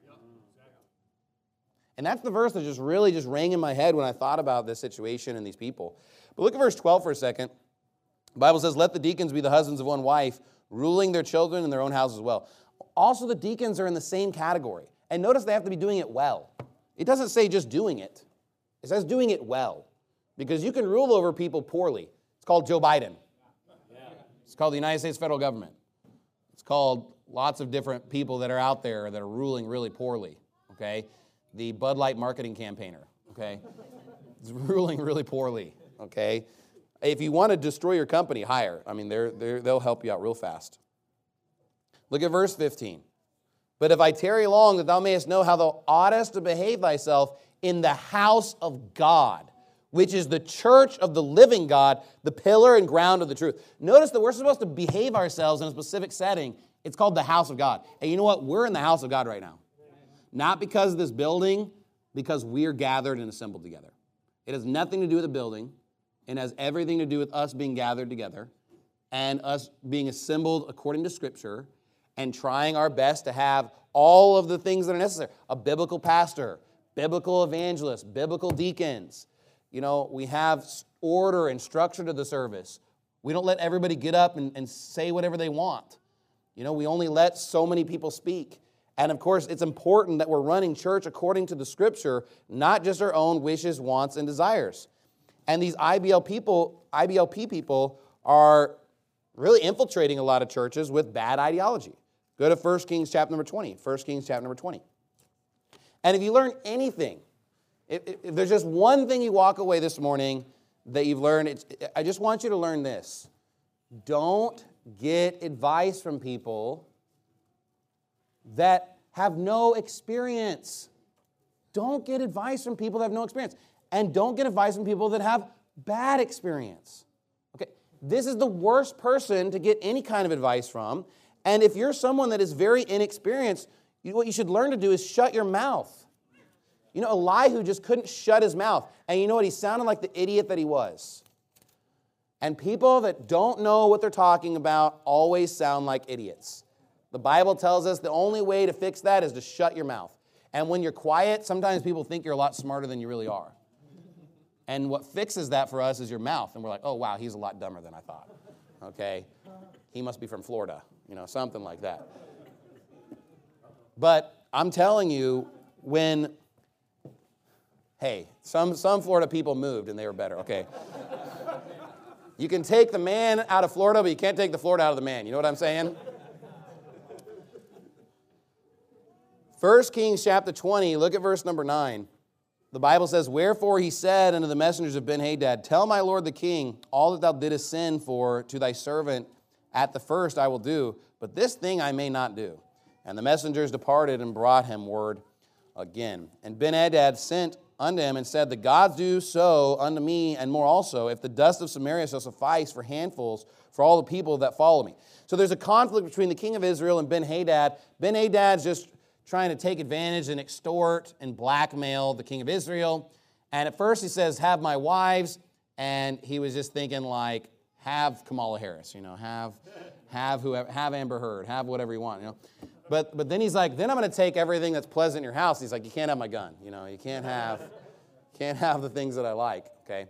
And that's the verse that really rang in my head when I thought about this situation and these people. But look at verse 12 for a second. The Bible says, let the deacons be the husbands of one wife, ruling their children in their own house as well. Also, the deacons are in the same category. And notice they have to be doing it well. It doesn't say just doing it. It says doing it well. Because you can rule over people poorly. It's called Joe Biden. It's called the United States federal government. It's called lots of different people that are out there that are ruling really poorly. Okay? The Bud Light marketing campaigner. Okay? It's ruling really poorly. Okay? If you want to destroy your company, hire. I mean, they'll help you out real fast. Look at verse 15. But if I tarry long, that thou mayest know how thou oughtest to behave thyself in the house of God, which is the church of the living God, the pillar and ground of the truth. Notice that we're supposed to behave ourselves in a specific setting. It's called the house of God. And you know what? We're in the house of God right now. Not because of this building, because we're gathered and assembled together. It has nothing to do with the building. It has everything to do with us being gathered together and us being assembled according to Scripture and trying our best to have all of the things that are necessary. A biblical pastor, biblical evangelist, biblical deacons. We have order and structure to the service. We don't let everybody get up and say whatever they want. We only let so many people speak. And of course, it's important that we're running church according to the Scripture, not just our own wishes, wants, and desires. And these IBLP people are really infiltrating a lot of churches with bad ideology. Go to 1 Kings chapter number 20. 1 Kings chapter number 20. And if you learn anything, if there's just one thing you walk away this morning that you've learned, I just want you to learn this. Don't get advice from people that have no experience. Don't get advice from people that have no experience. And don't get advice from people that have bad experience. Okay, this is the worst person to get any kind of advice from. And if you're someone that is very inexperienced, what you should learn to do is shut your mouth. Elihu just couldn't shut his mouth. And you know what? He sounded like the idiot that he was. And people that don't know what they're talking about always sound like idiots. The Bible tells us the only way to fix that is to shut your mouth. And when you're quiet, sometimes people think you're a lot smarter than you really are. And what fixes that for us is your mouth. And we're like, oh, wow, he's a lot dumber than I thought. Okay? He must be from Florida. Something like that. But I'm telling you, some Florida people moved and they were better. Okay. You can take the man out of Florida, but you can't take the Florida out of the man. You know what I'm saying? 1 Kings chapter 20, look at verse number 9. the Bible says, wherefore he said unto the messengers of Benhadad, tell my lord the king, all that thou didst sin for to thy servant at the first I will do, but this thing I may not do. And the messengers departed and brought him word again. And Benhadad sent unto him and said, the gods do so unto me and more also, if the dust of Samaria shall suffice for handfuls for all the people that follow me. So there's a conflict between the king of Israel and Benhadad. Benhadad's just trying to take advantage and extort and blackmail the king of Israel. And at first he says, have my wives. And he was just thinking like, have Kamala Harris, have whoever, have Amber Heard, have whatever you want, But then he's like, then I'm going to take everything that's pleasant in your house. He's like, you can't have my gun, you can't have the things that I like, okay?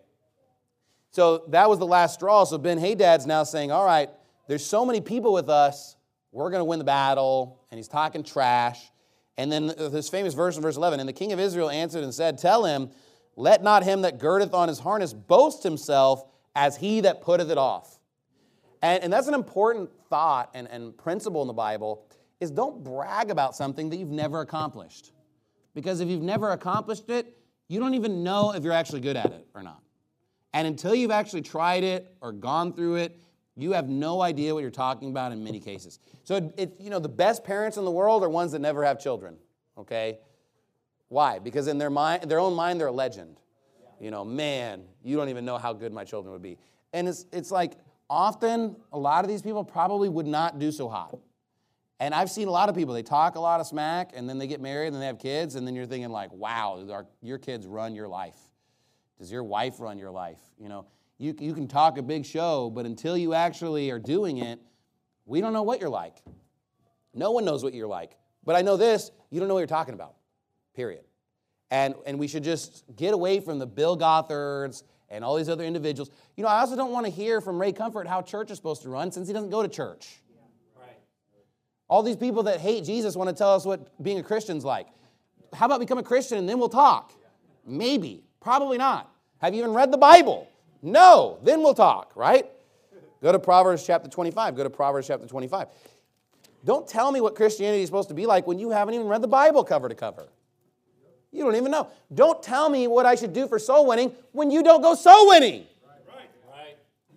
So that was the last straw. So Benhadad's now saying, all right, there's so many people with us, we're going to win the battle. And he's talking trash. And then this famous verse in verse 11, and the king of Israel answered and said, tell him, let not him that girdeth on his harness boast himself as he that putteth it off. And that's an important thought and principle in the Bible, is don't brag about something that you've never accomplished. Because if you've never accomplished it, you don't even know if you're actually good at it or not. And until you've actually tried it or gone through it, you have no idea what you're talking about in many cases. So, the best parents in the world are ones that never have children, okay? Why? Because in their own mind, they're a legend. Man, you don't even know how good my children would be. And it's like, often, a lot of these people probably would not do so hot. And I've seen a lot of people, they talk a lot of smack, and then they get married, and then they have kids, and then you're thinking like, wow, your kids run your life. Does your wife run your life? You can talk a big show, but until you actually are doing it, we don't know what you're like. No one knows what you're like. But I know this, you don't know what you're talking about, period. And we should just get away from the Bill Gothards and all these other individuals. I also don't want to hear from Ray Comfort how church is supposed to run since he doesn't go to church. Yeah, right. All these people that hate Jesus want to tell us what being a Christian's like. How about become a Christian and then we'll talk? Maybe. Probably not. Have you even read the Bible? No. Then we'll talk, right? Go to Proverbs chapter 25. Go to Proverbs chapter 25. Don't tell me what Christianity is supposed to be like when you haven't even read the Bible cover to cover. You don't even know. Don't tell me what I should do for soul winning when you don't go soul winning. Right.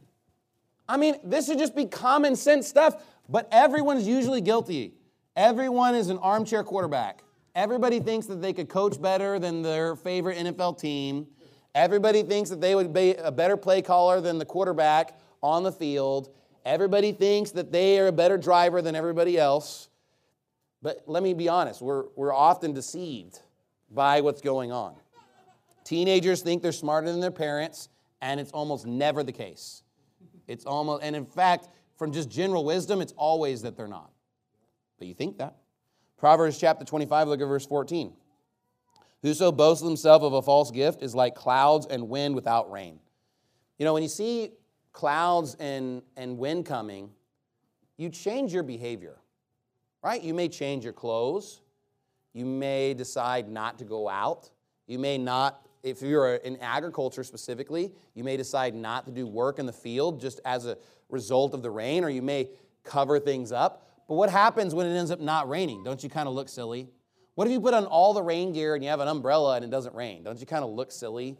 I mean, this should just be common sense stuff, but everyone's usually guilty. Everyone is an armchair quarterback. Everybody thinks that they could coach better than their favorite NFL team. Everybody thinks that they would be a better play caller than the quarterback on the field. Everybody thinks that they are a better driver than everybody else. But let me be honest, we're often deceived by what's going on. Teenagers think they're smarter than their parents, and it's almost never the case. And in fact, from just general wisdom, it's always that they're not. But you think that. Proverbs chapter 25, look at verse 14. Whoso boasts himself of a false gift is like clouds and wind without rain. When you see clouds and wind coming, you change your behavior, right? You may change your clothes. You may decide not to go out. You may not, if you're in agriculture specifically, you may decide not to do work in the field just as a result of the rain, or you may cover things up. But what happens when it ends up not raining? Don't you kind of look silly? What if you put on all the rain gear and you have an umbrella and it doesn't rain? Don't you kind of look silly?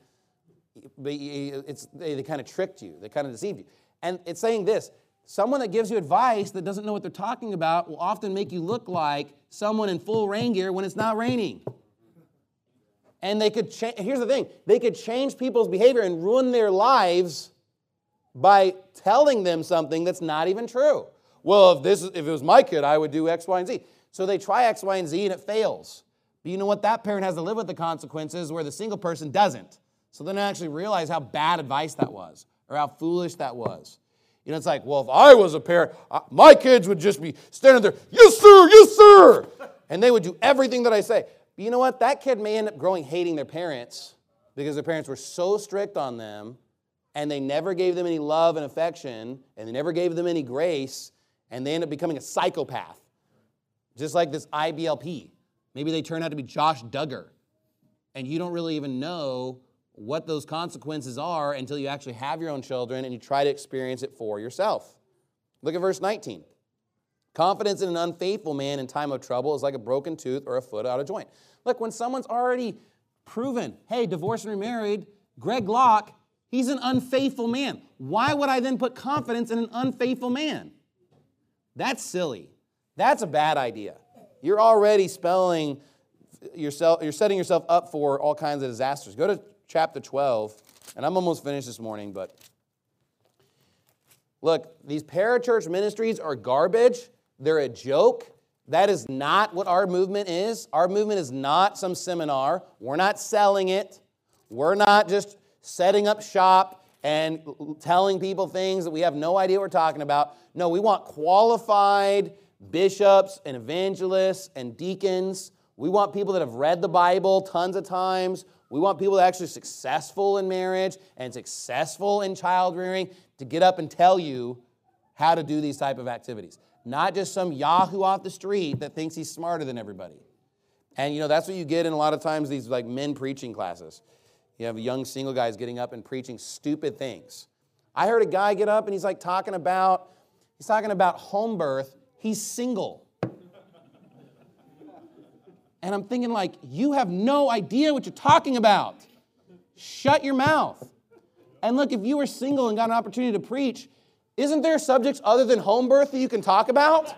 They kind of tricked you. They kind of deceived you. And it's saying this, someone that gives you advice that doesn't know what they're talking about will often make you look like someone in full rain gear when it's not raining. And they could here's the thing, they could change people's behavior and ruin their lives by telling them something that's not even true. Well, if it was my kid, I would do X, Y, and Z. So they try X, Y, and Z, and it fails. But you know what? That parent has to live with the consequences where the single person doesn't. So they don't actually realize how bad advice that was or how foolish that was. It's like, well, if I was a parent, my kids would just be standing there, yes, sir, yes, sir. And they would do everything that I say. But you know what? That kid may end up hating their parents because their parents were so strict on them and they never gave them any love and affection and they never gave them any grace and they end up becoming a psychopath. Just like this IBLP. Maybe they turn out to be Josh Duggar. And you don't really even know what those consequences are until you actually have your own children and you try to experience it for yourself. Look at verse 19. Confidence in an unfaithful man in time of trouble is like a broken tooth or a foot out of joint. Look, when someone's already proven. Hey, divorced and remarried, Greg Locke, he's an unfaithful man. Why would I then put confidence in an unfaithful man? That's silly. That's a bad idea. You're already you're setting yourself up for all kinds of disasters. Go to chapter 12, and I'm almost finished this morning, but look, these parachurch ministries are garbage. They're a joke. That is not what our movement is. Our movement is not some seminar. We're not selling it. We're not just setting up shop and telling people things that we have no idea what we're talking about. No, we want qualified bishops and evangelists and deacons. We want people that have read the Bible tons of times. We want people that are actually successful in marriage and successful in child rearing to get up and tell you how to do these type of activities. Not just some yahoo off the street that thinks he's smarter than everybody. And that's what you get in a lot of times these like men preaching classes. You have young single guys getting up and preaching stupid things. I heard a guy get up and he's talking about home birth. He's single. And I'm thinking you have no idea what you're talking about. Shut your mouth. And look, if you were single and got an opportunity to preach, isn't there subjects other than home birth that you can talk about?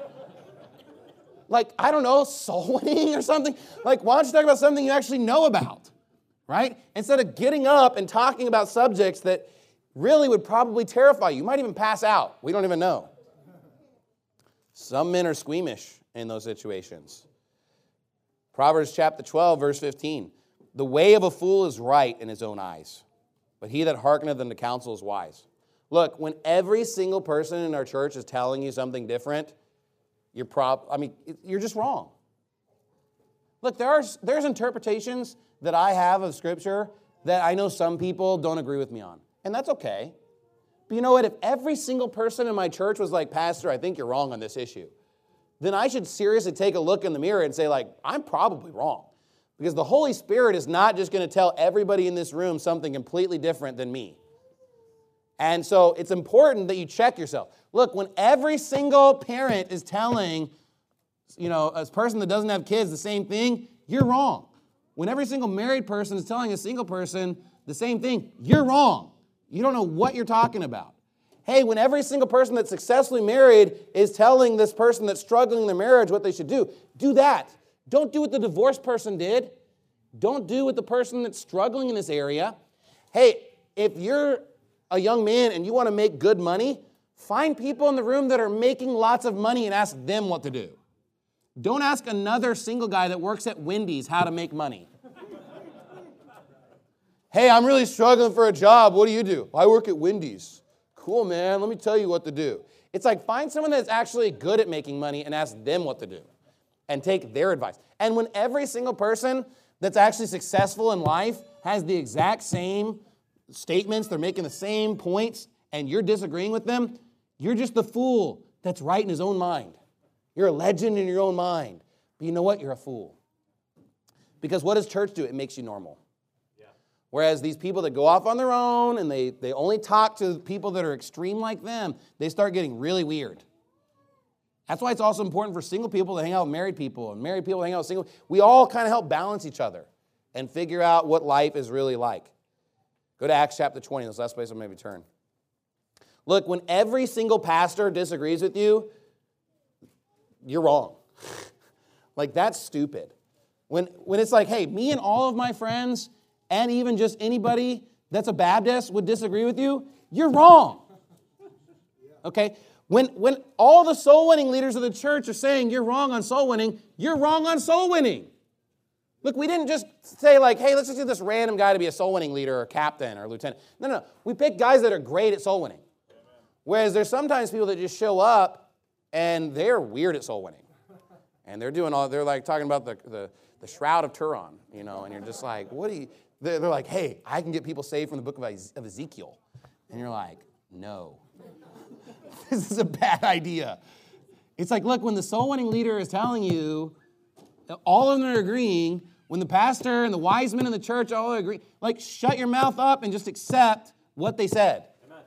I don't know, soul winning or something? Why don't you talk about something you actually know about, right? Instead of getting up and talking about subjects that really would probably terrify you. You might even pass out. We don't even know. Some men are squeamish in those situations. Proverbs chapter 12, verse 15. The way of a fool is right in his own eyes, but he that hearkeneth unto counsel is wise. Look, when every single person in our church is telling you something different, you're just wrong. Look, there's interpretations that I have of Scripture that I know some people don't agree with me on, and that's okay. But you know what? If every single person in my church was like, Pastor, I think you're wrong on this issue, then I should seriously take a look in the mirror and say, I'm probably wrong. Because the Holy Spirit is not just going to tell everybody in this room something completely different than me. And so it's important that you check yourself. Look, when every single parent is telling, a person that doesn't have kids the same thing, you're wrong. When every single married person is telling a single person the same thing, you're wrong. You don't know what you're talking about. Hey, when every single person that's successfully married is telling this person that's struggling in their marriage what they should do that. Don't do what the divorced person did. Don't do what the person that's struggling in this area. Hey, if you're a young man and you want to make good money, find people in the room that are making lots of money and ask them what to do. Don't ask another single guy that works at Wendy's how to make money. Hey, I'm really struggling for a job. What do you do? I work at Wendy's. Cool, man. Let me tell you what to do. It's find someone that's actually good at making money and ask them what to do and take their advice. And when every single person that's actually successful in life has the exact same statements, they're making the same points, and you're disagreeing with them, you're just the fool that's right in his own mind. You're a legend in your own mind. But you know what? You're a fool. Because what does church do? It makes you normal. Yeah. Whereas these people that go off on their own and they only talk to people that are extreme like them, they start getting really weird. That's why it's also important for single people to hang out with married people and married people to hang out with single. We all kind of help balance each other and figure out what life is really like. Go to Acts chapter 20. That's the last place I'm maybe turn. Look, when every single pastor disagrees with you, you're wrong. That's stupid. When it's hey, me and all of my friends and even just anybody that's a Baptist would disagree with you, you're wrong. Okay? When all the soul winning leaders of the church are saying you're wrong on soul winning, you're wrong on soul winning. Look, we didn't just say hey, let's just get this random guy to be a soul winning leader or captain or lieutenant. No. We pick guys that are great at soul winning. Whereas there's sometimes people that just show up and they're weird at soul winning. And they're talking about the Shroud of Turin, and you're just what do you, they're hey, I can get people saved from the book of Ezekiel. And you're no. This is a bad idea. It's look, when the soul winning leader is telling you, all of them are agreeing, when the pastor and the wise men in the church all agree, shut your mouth up and just accept what they said. Amen.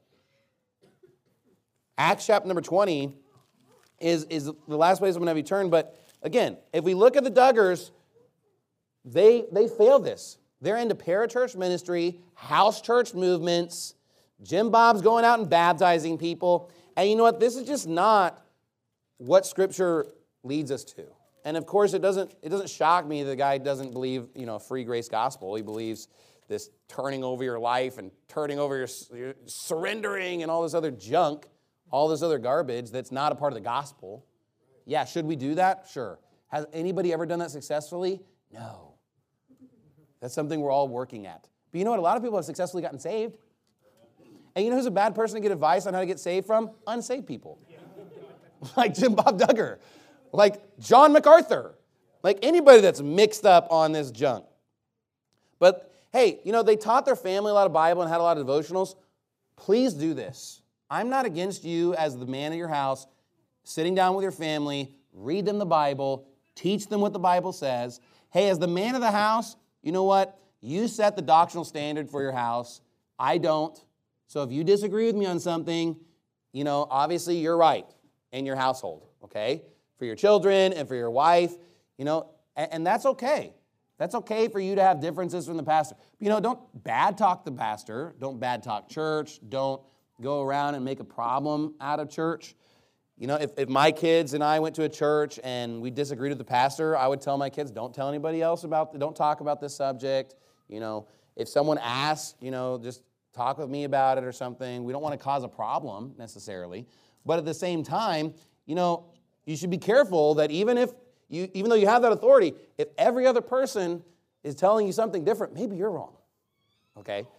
Acts chapter number 20 is the last place I'm going to have you turn. But again, if we look at the Duggars, they fail this. They're into parachurch ministry, house church movements, Jim Bob's going out and baptizing people. And you know what? This is just not what Scripture leads us to. And of course, it doesn't shock me that the guy doesn't believe, free grace gospel. He believes this turning over your life and turning over your surrendering and all this other junk, all this other garbage that's not a part of the gospel. Yeah, should we do that? Sure. Has anybody ever done that successfully? No. That's something we're all working at. But you know what? A lot of people have successfully gotten saved. And you know who's a bad person to get advice on how to get saved from? Unsaved people. Like Jim Bob Duggar. Like John MacArthur. Like anybody that's mixed up on this junk. But hey, they taught their family a lot of Bible and had a lot of devotionals. Please do this. I'm not against you as the man of your house, sitting down with your family, read them the Bible, teach them what the Bible says. Hey, as the man of the house, you know what? You set the doctrinal standard for your house. I don't. So if you disagree with me on something, obviously you're right in your household, okay? For your children and for your wife, and that's okay. That's okay for you to have differences from the pastor. But, don't bad talk the pastor. Don't bad talk church. Don't go around and make a problem out of church. If my kids and I went to a church and we disagreed with the pastor, I would tell my kids, don't tell anybody else don't talk about this subject. If someone asks, just talk with me about it or something. We don't want to cause a problem necessarily. But at the same time, you should be careful that even though you have that authority, if every other person is telling you something different, maybe you're wrong. Okay?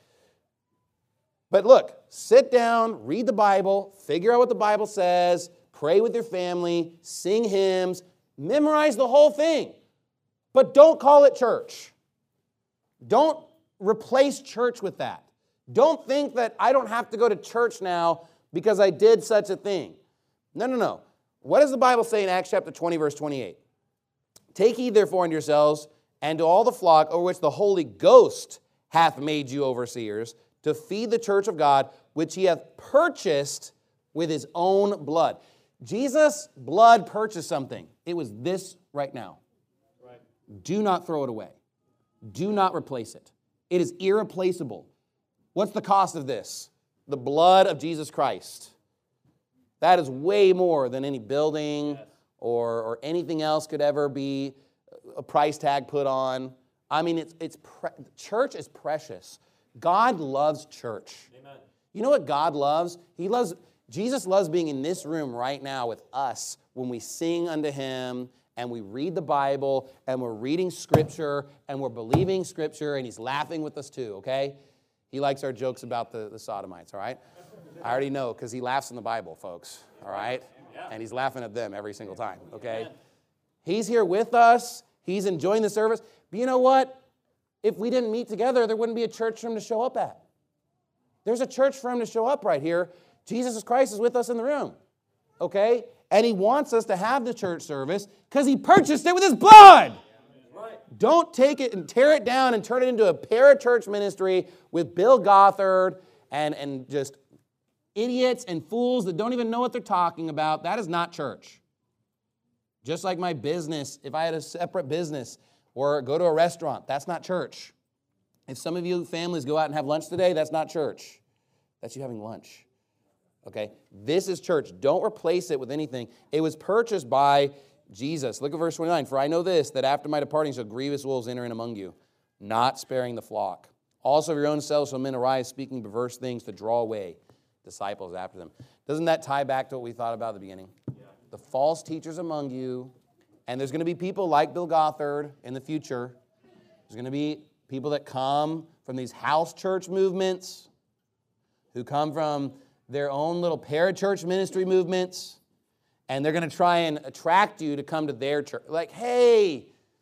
But look, sit down, read the Bible, figure out what the Bible says, pray with your family, sing hymns, memorize the whole thing. But don't call it church. Don't replace church with that. Don't think that I don't have to go to church now because I did such a thing. No. What does the Bible say in Acts chapter 20, verse 28? Take heed therefore unto yourselves and to all the flock over which the Holy Ghost hath made you overseers, to feed the church of God, which he hath purchased with his own blood. Jesus' blood purchased something. It was this right now. Right. Do not throw it away. Do not replace it. It is irreplaceable. What's the cost of this? The blood of Jesus Christ. That is way more than any building or anything else could ever be a price tag put on. I mean, church is precious. God loves church. Amen. You know what God loves? Jesus loves being in this room right now with us when we sing unto him and we read the Bible and we're reading Scripture and we're believing Scripture and he's laughing with us too, okay? He likes our jokes about the sodomites, all right? I already know because he laughs in the Bible, folks, all right? And he's laughing at them every single time, okay? He's here with us. He's enjoying the service. But you know what? If we didn't meet together, there wouldn't be a church for him to show up at. There's a church for him to show up right here. Jesus Christ is with us in the room, okay? And he wants us to have the church service because he purchased it with his blood. Don't take it and tear it down and turn it into a parachurch ministry with Bill Gothard and just idiots and fools that don't even know what they're talking about. That is not church. Just like my business, if I had a separate business or go to a restaurant, that's not church. If some of you families go out and have lunch today, that's not church. That's you having lunch. Okay? This is church. Don't replace it with anything. It was purchased by Jesus. Look at verse 29. For I know this, that after my departing shall grievous wolves enter in among you, not sparing the flock. Also of your own selves shall men arise, speaking perverse things to draw away disciples after them. Doesn't that tie back to what we thought about at the beginning? Yeah. The false teachers among you, and there's going to be people like Bill Gothard in the future. There's going to be people that come from these house church movements, who come from their own little parachurch ministry movements, and they're going to try and attract you to come to their church. Like, hey,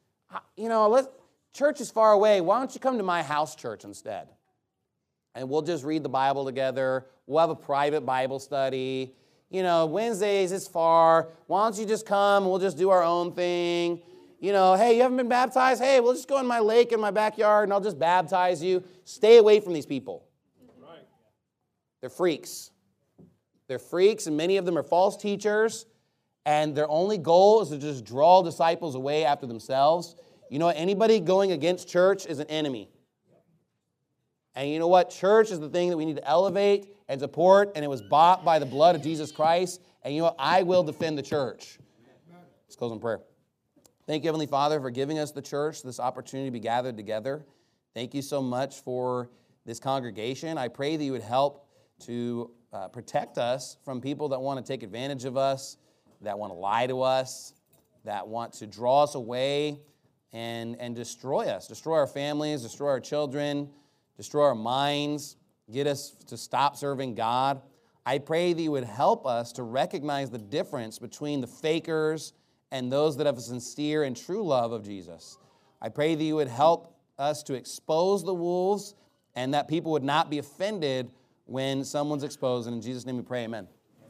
church is far away. Why don't you come to my house church instead? And we'll just read the Bible together. We'll have a private Bible study. Wednesdays is far. Why don't you just come and we'll just do our own thing? Hey, you haven't been baptized? Hey, we'll just go in my lake in my backyard and I'll just baptize you. Stay away from these people. Right. They're freaks. They're freaks, and many of them are false teachers. And their only goal is to just draw disciples away after themselves. You know what? Anybody going against church is an enemy. And you know what? Church is the thing that we need to elevate and support, and it was bought by the blood of Jesus Christ. And you know what? I will defend the church. Let's close in prayer. Thank you, Heavenly Father, for giving us the church, this opportunity to be gathered together. Thank you so much for this congregation. I pray that you would help to protect us from people that want to take advantage of us, that want to lie to us, that want to draw us away and destroy us, destroy our families, destroy our children, destroy our minds, get us to stop serving God. I pray that you would help us to recognize the difference between the fakers and those that have a sincere and true love of Jesus. I pray that you would help us to expose the wolves and that people would not be offended when someone's exposed. And in Jesus' name we pray, amen.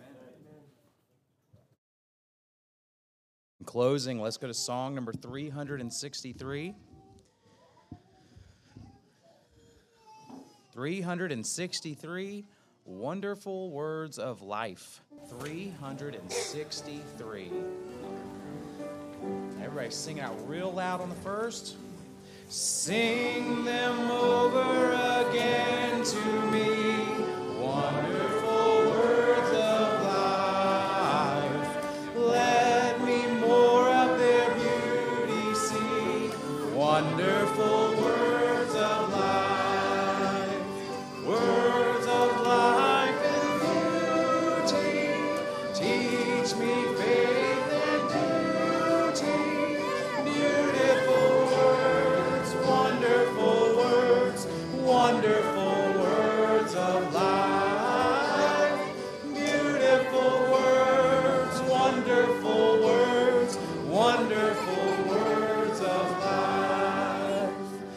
In closing, let's go to song number 363. 363, Wonderful Words of Life. 363. Everybody sing out real loud on the first. Sing them over again to me, wonderful words of life. Let me more of their beauty see, wonderful words of life. Words of life and beauty, teach me faith and duty, beautiful words, wonderful words, wonderful words of life, beautiful words, wonderful words, wonderful words of life.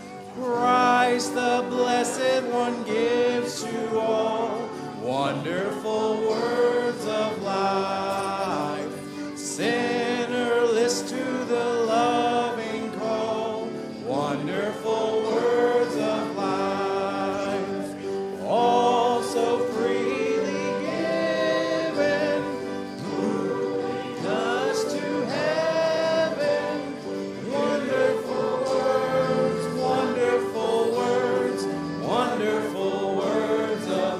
Christ the Blessed One gives to all wonderful words of life. Sinner, listen to the loving call, wonderful words of life. All so freely given, moving us to heaven. Wonderful words, wonderful words, wonderful words of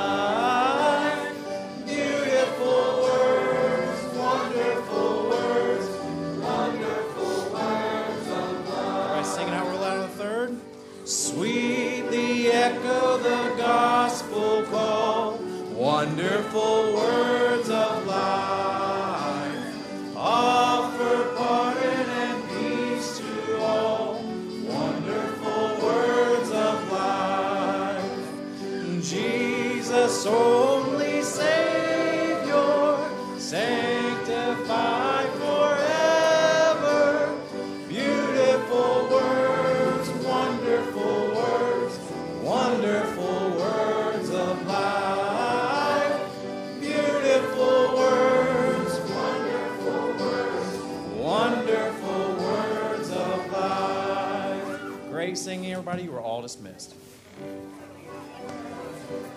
life. Beautiful words, wonderful words, wonderful words of life. Everybody singing out real loud on the third. Sweetly echo the gospel call, wonderful words of life. Offer pardon and peace to all, wonderful words of life. Jesus, only Savior, sanctified forever. Beautiful words, wonderful words, wonderful words of life. Beautiful words, wonderful words, wonderful words of life. Great singing, everybody. You are all dismissed.